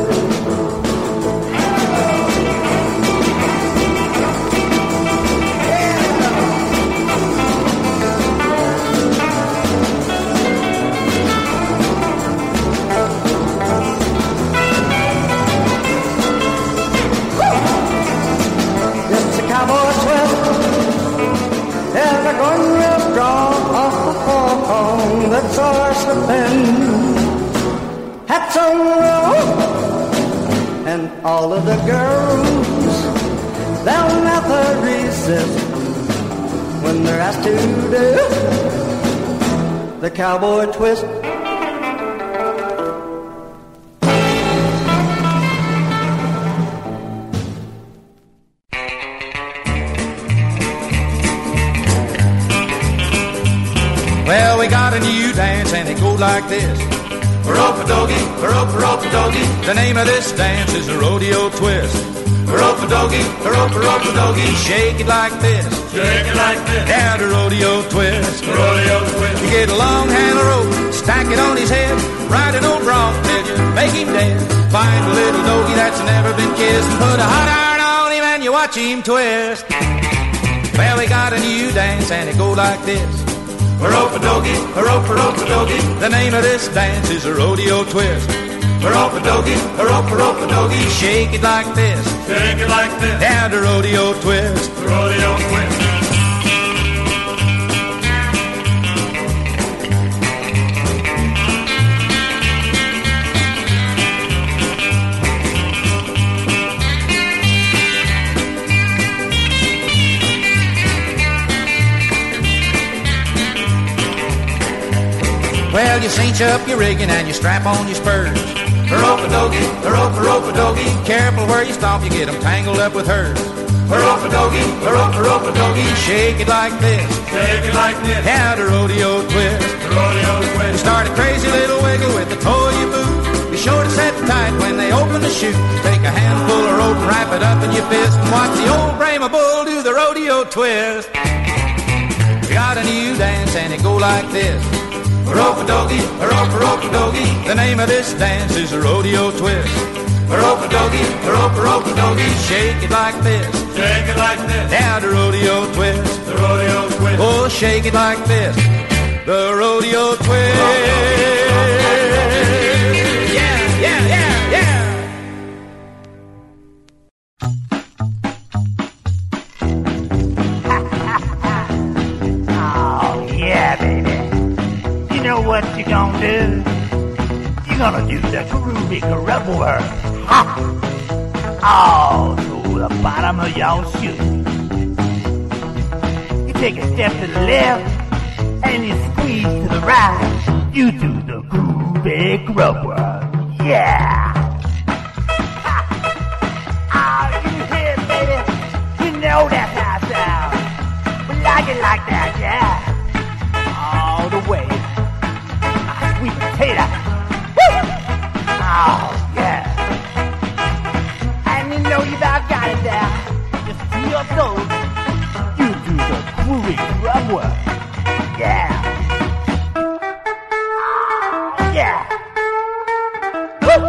Cowboy twist, yeah, they're going real strong, that's all slipping. Hats on wrong, and all of the girls, they'll never resist when they're asked to do the cowboy twist. Well, we got a new dance and it goes like this. Rope-a-doggy, rope-a-rope-a-doggy. The name of this dance is a rodeo twist. Rope-a-doggy, rope-a-rope-a-doggy. Shake it like this. Shake it like this. Yeah, the rodeo twist. Rodeo twist. You get a long handle rope, stack it on his head, ride an old bronc till you make him dead. Find a little doggy that's never been kissed and put a hot iron on him and you watch him twist. Well, we got a new dance and it goes like this. Rope-a-doggy, rope-a-rope-a-doggy. The name of this dance is a rodeo twist. Rope-a-doggy, rope-a-rope-a-doggy. Shake it like this. Shake it like this. Yeah, the rodeo twist. The rodeo twist. Well, you cinch up your rigging and you strap on your spurs. Rope-a-doggy, rope-a-rope-a-doggy. Careful where you stop, you get them tangled up with hers. Rope-a-doggy, shake it like this. Yeah, the rodeo twist. You start a crazy little wiggle with the toe of your boot. Be sure to set tight when they open the chute. Take a handful of rope and wrap it up in your fist and watch the old Brahma bull do the rodeo twist. We got a new dance and it go like this. Rope-a-doggy, rope-a-doggy. The name of this dance is a rodeo twist. Rope-a-doggy, rope-a-doggy. Shake it like this. Yeah, the rodeo twist. Oh, shake it like this. The rodeo twist. Yeah, yeah, yeah, yeah. Oh, yeah, baby. You know what you gonna do? You're gonna do the groovy grub work. Ha! Oh, to the bottom of your shoe. You take a step to the left, and you squeeze to the right. You do the groovy grub work. Yeah! Ha! Oh, you hear it, baby? You know that's how it sounds. We like it like that, yeah? All the way. Sweet potato. Woo! Oh, yeah. And you know you about got it there. Just to your toes. You do the groovy grub work. Yeah. Oh, yeah. Woo!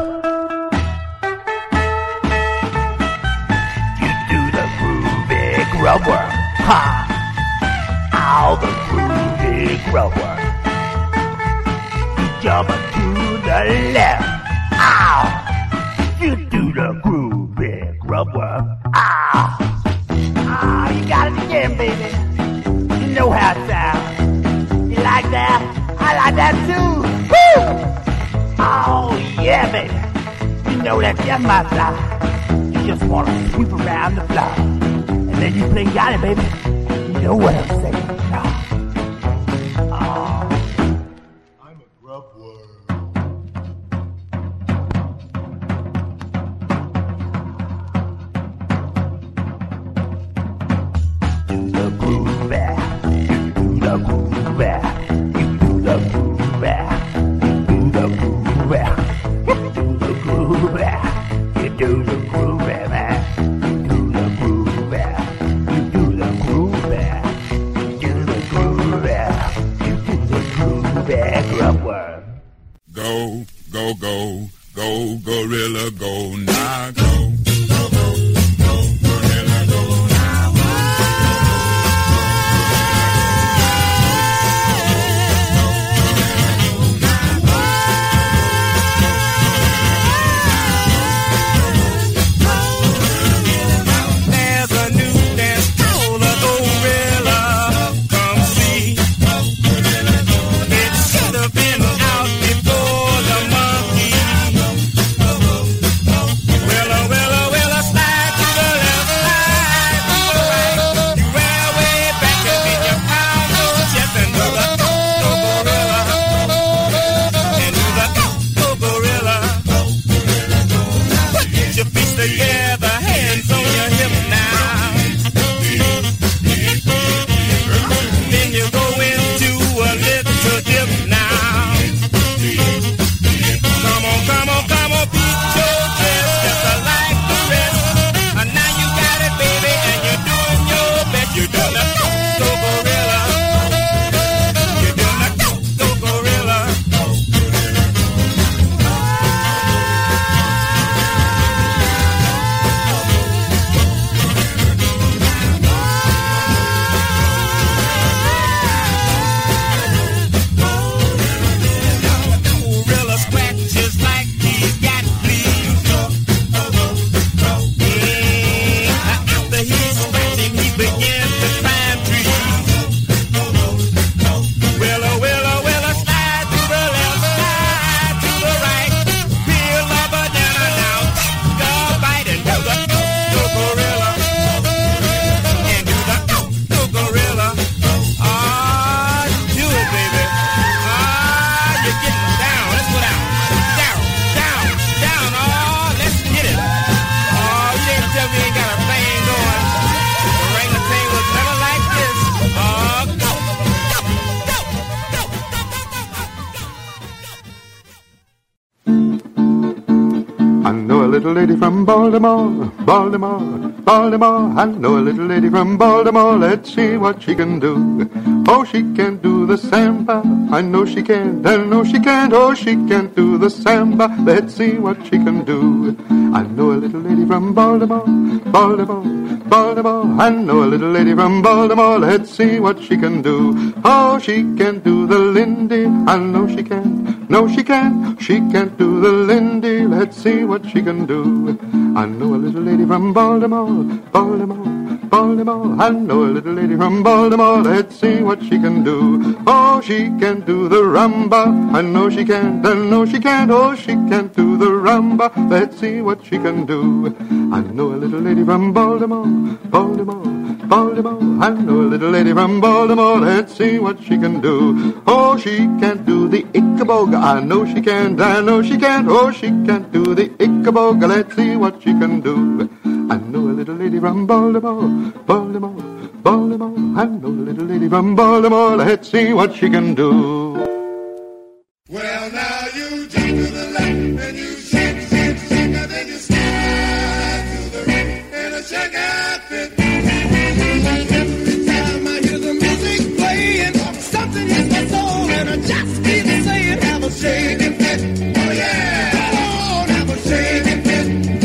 You do the groovy grub work. Ha! All the groovy grub work. Jump to the left. Ow! You do the groovy grub work. Ow! Ah, you got it again, baby. You know how it sounds. You like that? I like that too. Woo! Oh, yeah, baby. You know that's just my style. You just want to sweep around the floor. And then you play got it, baby. You know what I'm saying. Go, gorilla, go, now go. Go, gorilla, go, now There's a new dance called a gorilla. Come see. It should have been out before the monkey. Slide to the left, slide to the right. You wear way back and then you pound your chest and do the gorilla. And do the gorilla. Put your feet together, hands on your hip now. Then you go into a little dip now. Come on, beat your chest just like the rest. Now you got it, baby, and you're doing your best. You're doing the gorilla. You're doing the gorilla. little lady from Baltimore, Baltimore, Baltimore. I know a little lady from Baltimore. Let's see what she can do. Oh, she can do the samba. I know she can. I know she can. Oh, she can do the samba. Let's see what she can do. I know a little lady from Baltimore, Baltimore, Baltimore. I know a little lady from Baltimore. Let's see what she can do. Oh, she can do the Lindy. I know she can. No, she can. She can't do the Lindy. Let's see what she can do. I know a little lady from Baltimore, Baltimore, Baltimore. I know a little lady from Baltimore. Let's see what she can do. Oh, she can do the rumba. I know she can. I know she can. Oh, she can't do the rumba. Let's see what she can do. I know a little lady from Baltimore, Baltimore, Baltimore. I know a little lady from Baltimore. Let's see what she can do. Oh, she can't do the Ickaboga. I know she can. I know she can. Oh, she can't do the Ickaboga. Let's see what she can do. I know a little lady from Baltimore, Baltimore, Baltimore. I know a little lady from Baltimore. Let's see what she can do. Well, now you jump to the left and you shake, shake, shake, and then you slide to the right in a shake outfit. Every time I hear the music playing, something hits my soul and I just keep saying, have a shaking fit. Oh yeah, come on, have a shaking fit.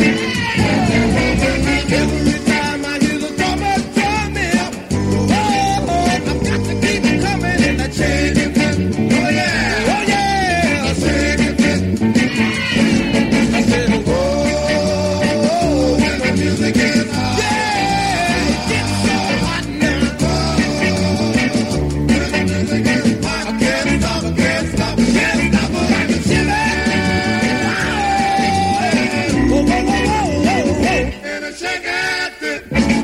Every time I hear the drummer drum me up, oh, I've got to keep it coming in that shaking fit. Oh yeah, oh yeah, shaking fit. I said, oh, when the music gets hot, yeah, it gets so hot now. Oh, when the music gets hot, I can't stop, I can't stop, I can't stop, I can shiver. Oh, oh, oh, oh, oh, oh, in a shake outfit.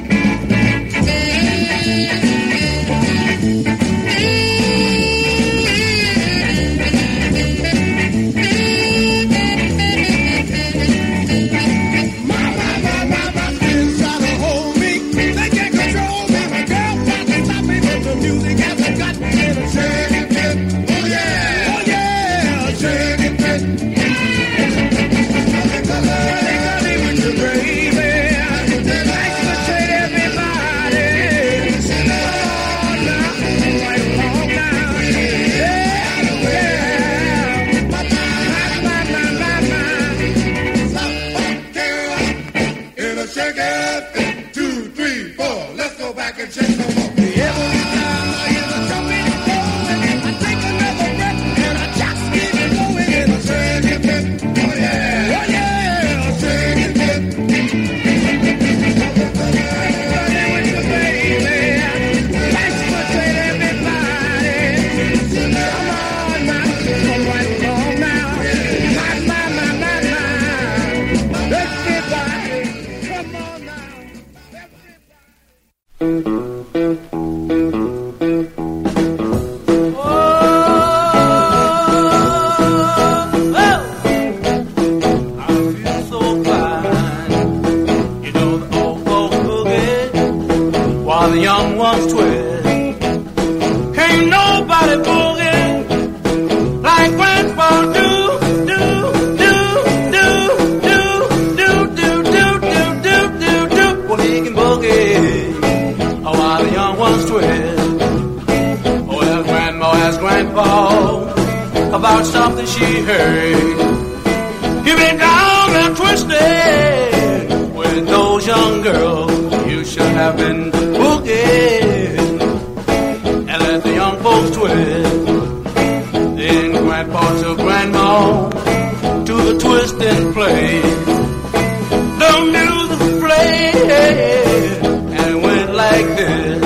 In a shake outfit, 2, 3, 4. Let's go back and check no more. Every time I hear the trumpet blowing, I take another breath and I just keep it going in a shake outfit. Oh yeah, oh yeah, a shake outfit. Everybody with your baby, let's motivate everybody. Come on now, come right along now. Everybody, come on now. While the young ones twist, ain't nobody boogie like Grandpa do. Well, he can boogie while the young ones twist. Oh, well, Grandma asked Grandpa about something she heard. You been down and twisted with those young girls. You should have been boogie and let the young folks twist. Then Grandpa took Grandma to the twist and play. The music played and it went like this.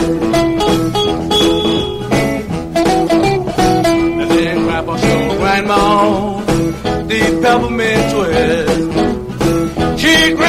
And then Grandpa showed Grandma the peppermint twist. She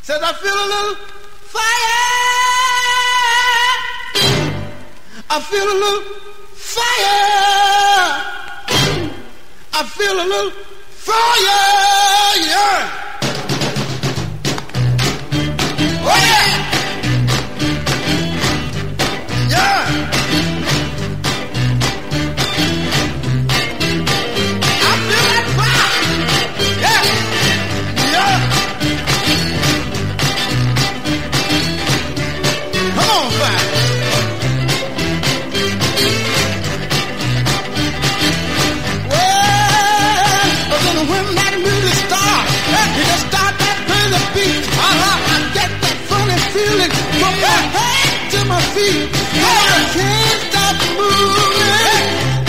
Says I feel a little fire. I feel a little fire. I feel a little fire. Yeah. Oh yeah. Yeah. I feel that fire. Yeah. Yeah. Come on, fire. Well, when that music starts, you just start that crazy beat. I get that funny feeling from my head to my feet. I can't stop moving.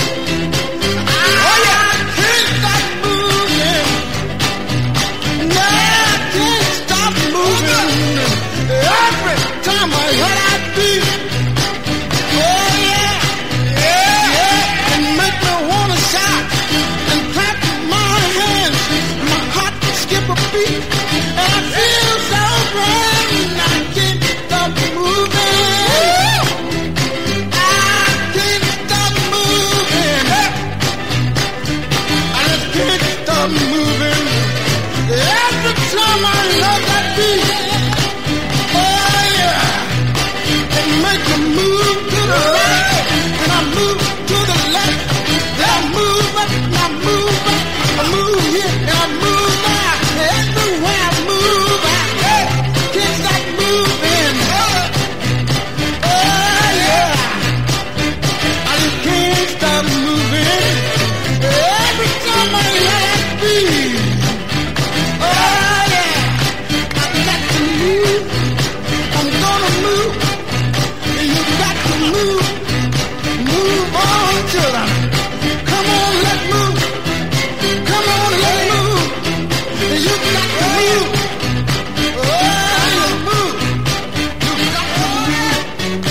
Oh yeah, I can't stop moving. No, I can't stop moving. Every time I hear that beat, oh yeah, yeah, yeah, it make me wanna shout and clap my hands. My heart can skip a beat, and I feel so grand. I can't stop moving. I can't stop moving. I just can't stop moving. Every time I love that beat, oh yeah, it makes me move to the right, and I move to the left. Then I move up, and I move back. I move here, and I move there. Everywhere I move, I can't stop moving. Oh yeah, I just can't stop moving. Every time I hear that beat, oh yeah, I got to move. I'm gonna move. You got to move. Move on to them. Come on, let's move. Come on, let's move. You got to move. Oh, you move. You got to move.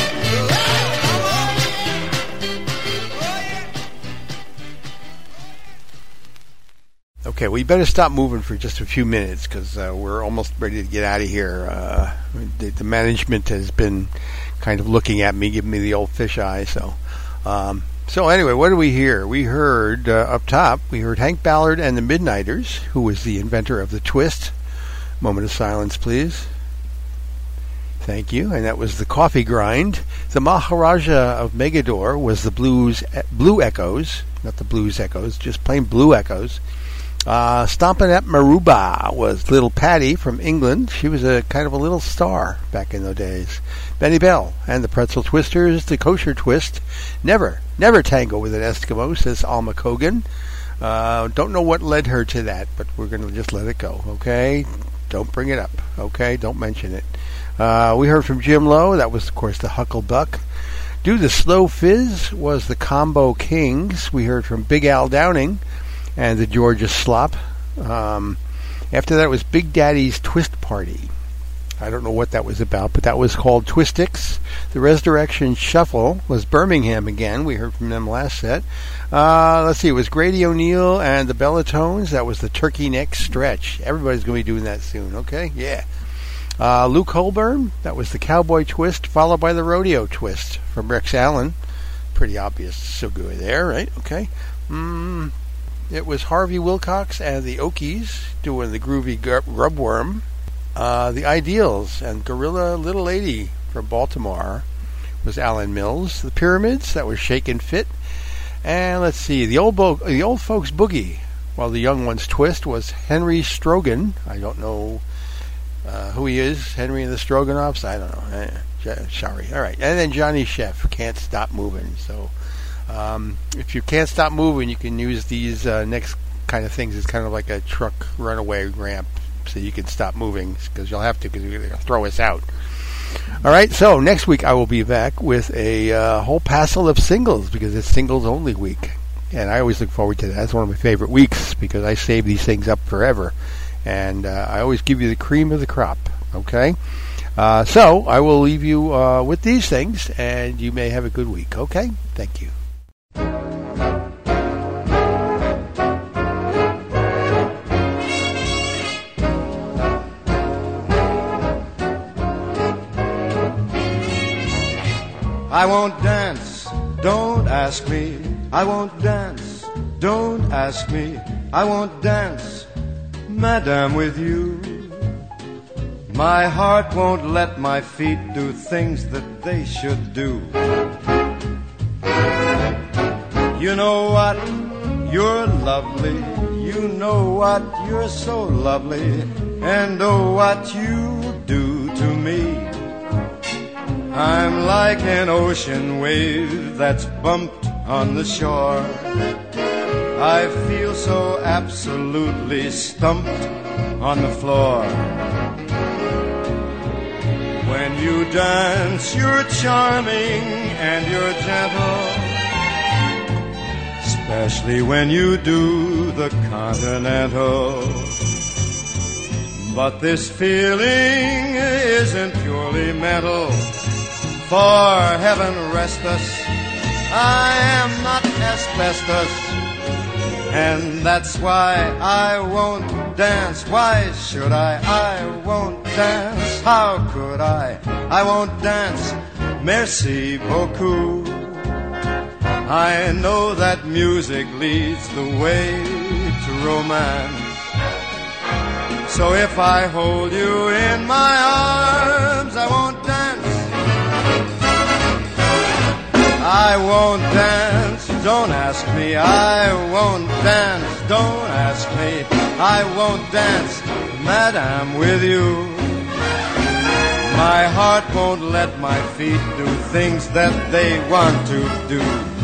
Okay, we better stop moving for just a few minutes because we're almost ready to get out of here. The management has been kind of looking at me, giving me the old fisheye. So anyway, what do we hear? We heard up top, we heard Hank Ballard and the Midnighters, who was the inventor of the twist. Moment of silence, please. Thank you. And that was the Coffee Grind. The Maharaja of Megador was the Blue Echoes, not the Blues Echoes, just plain Blue Echoes. Stompin' at Maruba was Little Patty from England. She was a kind of a little star back in those days. Benny Bell and the Pretzel Twisters, the Kosher Twist. Never tango with an Eskimo, says Alma Kogan. Don't know what led her to that, but we're going to just let it go, okay? Don't bring it up, okay? Don't mention it. We heard from Jim Lowe. That was, of course, the Hucklebuck. Do the Slow Fizz was the Combo Kings. We heard from Big Al Downing and the Georgia Slop. After that was Big Daddy's Twist Party. I don't know what that was about, but that was called Twistix. The Resurrection Shuffle was Birmingham again. We heard from them last set. Let's see, it was Grady O'Neill and the Bellatones. That was the Turkey Neck Stretch. Everybody's going to be doing that soon, okay? Yeah. Luke Holborn, that was the Cowboy Twist, followed by the Rodeo Twist from Rex Allen. Pretty obvious, so good there, right? Okay. It was Harvey Wilcox and the Okies doing the Groovy Grubworm. The Ideals and Gorilla Little Lady from Baltimore was Alan Mills. The Pyramids, that was Shakin' Fit. And let's see, the old folks boogie, while the young ones twist was Henry Strogan. I don't know who he is, Henry and the Stroganoffs. I don't know. Sorry. All right. And then Johnny Chef, Can't Stop Moving. So if you can't stop moving, you can use these next kind of things. It's kind of like a truck runaway ramp, so you can stop moving, because you'll have to, because you're going to throw us out. All right, so next week I will be back with a whole passel of singles, because it's singles only week, and I always look forward to that. That's one of my favorite weeks, because I save these things up forever, and I always give you the cream of the crop, okay? So I will leave you with these things, and you may have a good week, okay? Thank you. I won't dance, don't ask me. I won't dance, don't ask me. I won't dance, madame, with you. My heart won't let my feet do things that they should do. You know what? You're lovely. You know what? You're so lovely. And oh, what you do to me. I'm like an ocean wave that's bumped on the shore. I feel so absolutely stumped on the floor. When you dance, you're charming and you're gentle, especially when you do the continental. But this feeling isn't purely mental, for heaven rest us, I am not asbestos, and that's why I won't dance. Why should I? I won't dance. How could I? I won't dance. Merci beaucoup. I know that music leads the way to romance. So if I hold you in my arms, I won't dance. I won't dance, don't ask me. I won't dance, don't ask me. I won't dance, madame, with you. My heart won't let my feet do things that they want to do.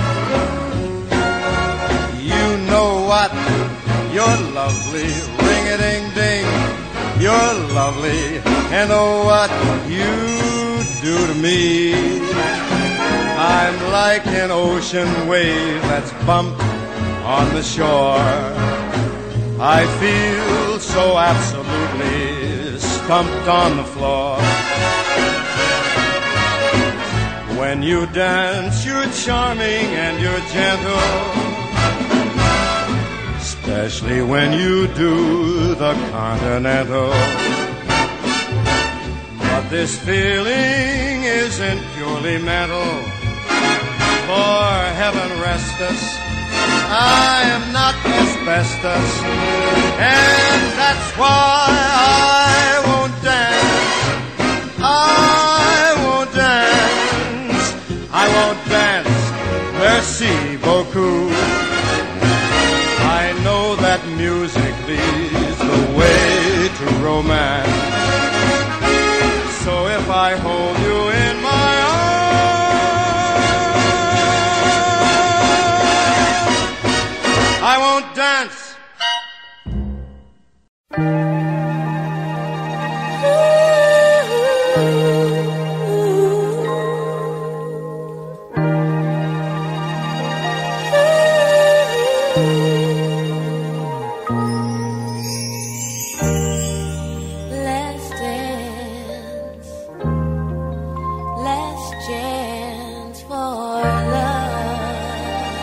You know what? You're lovely, ring-a-ding-ding. You're lovely, and oh, what you do to me. I'm like an ocean wave that's bumped on the shore. I feel so absolutely stumped on the floor. When you dance, you're charming and you're gentle, especially when you do the continental. But this feeling isn't purely mental, for heaven rest us, I am not asbestos, and that's why I won't dance. I won't dance. I won't dance. Merci beaucoup. I know that music leads the way to romance. So if I hold you in my arms, I won't dance.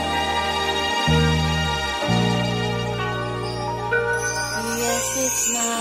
It's not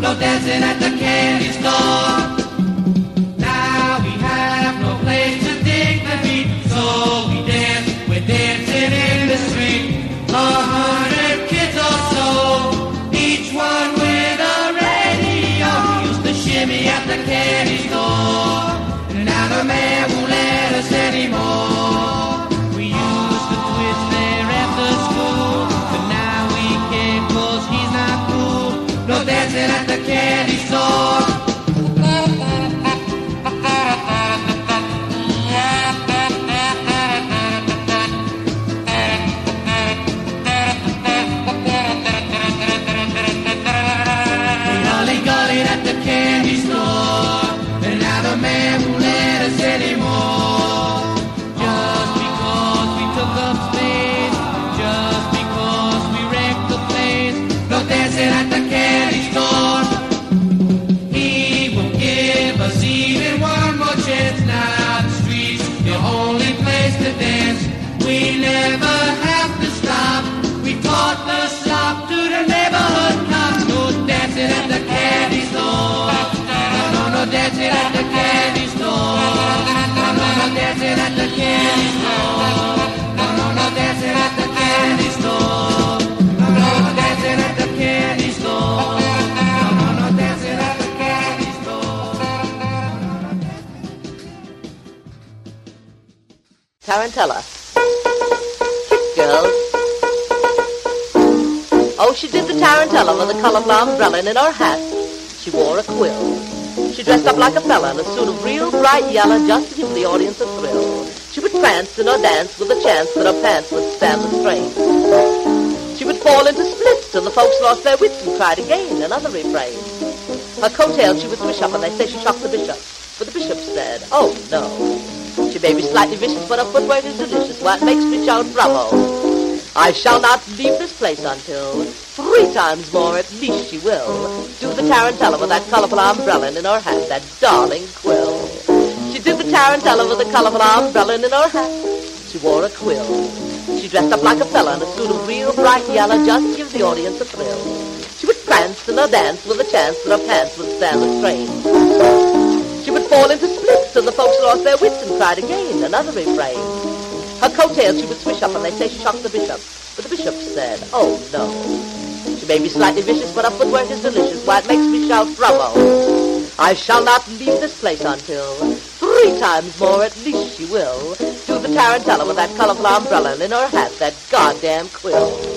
no dancing at the candy store. Now we have no place to dig the beat, so we dance, we're dancing in the street. 100 kids or so, each one with a radio. We used to shimmy at the candy store, now the man won't let us anymore. We used to twist there after school, but now we can't 'cause he's not cool. No dancing at the candy store. At the candy store, and now the man won't let us anymore. Just because we took up space, just because we wrecked the place, no dancing at the candy store. He won't give us even one more chance. Now the streets, the only place to dance. We never have to stop. We taught the slop to the neighborhood cops. No dancing at the candy store. No, no dancing at the candy store. No, no dancing at the candy store. No, no dancing at the candy store. No, no dancing at the candy store. No, no dancing at the candy store. Tarantella. Girls. Oh, she did the tarantella with a colorful umbrella and in her hat she wore a quill. She dressed up like a fella in a suit of real bright yellow just to give the audience a thrill. She would prance in her dance with a chance that her pants would stand the strain. She would fall into splits till the folks lost their wits and tried again another refrain. Her coattails she would swish up and they say she shocked the bishop. But the bishop said, oh no. She may be slightly vicious but her footwork is delicious. Why, it makes me shout bravo. I shall not leave this place until 3 times more at least she will do the tarantella with that colorful umbrella and in her hat, that darling quill. She did the tarantella with a colorful umbrella and in her hat she wore a quill. She dressed up like a fella in a suit of real bright yellow just to give the audience a thrill. She would prance in her dance with a chance that her pants would stand the strain. She would fall into splits till the folks lost their wits and cried again another refrain. Her coattails she would swish up and they say she shocked the bishop. But the bishop said, oh no. She may be slightly vicious but her footwork is delicious. Why, it makes me shout bravo. I shall not leave this place until 3 times more at least she will do the tarantella with that colorful umbrella and in her hat, that goddamn quill.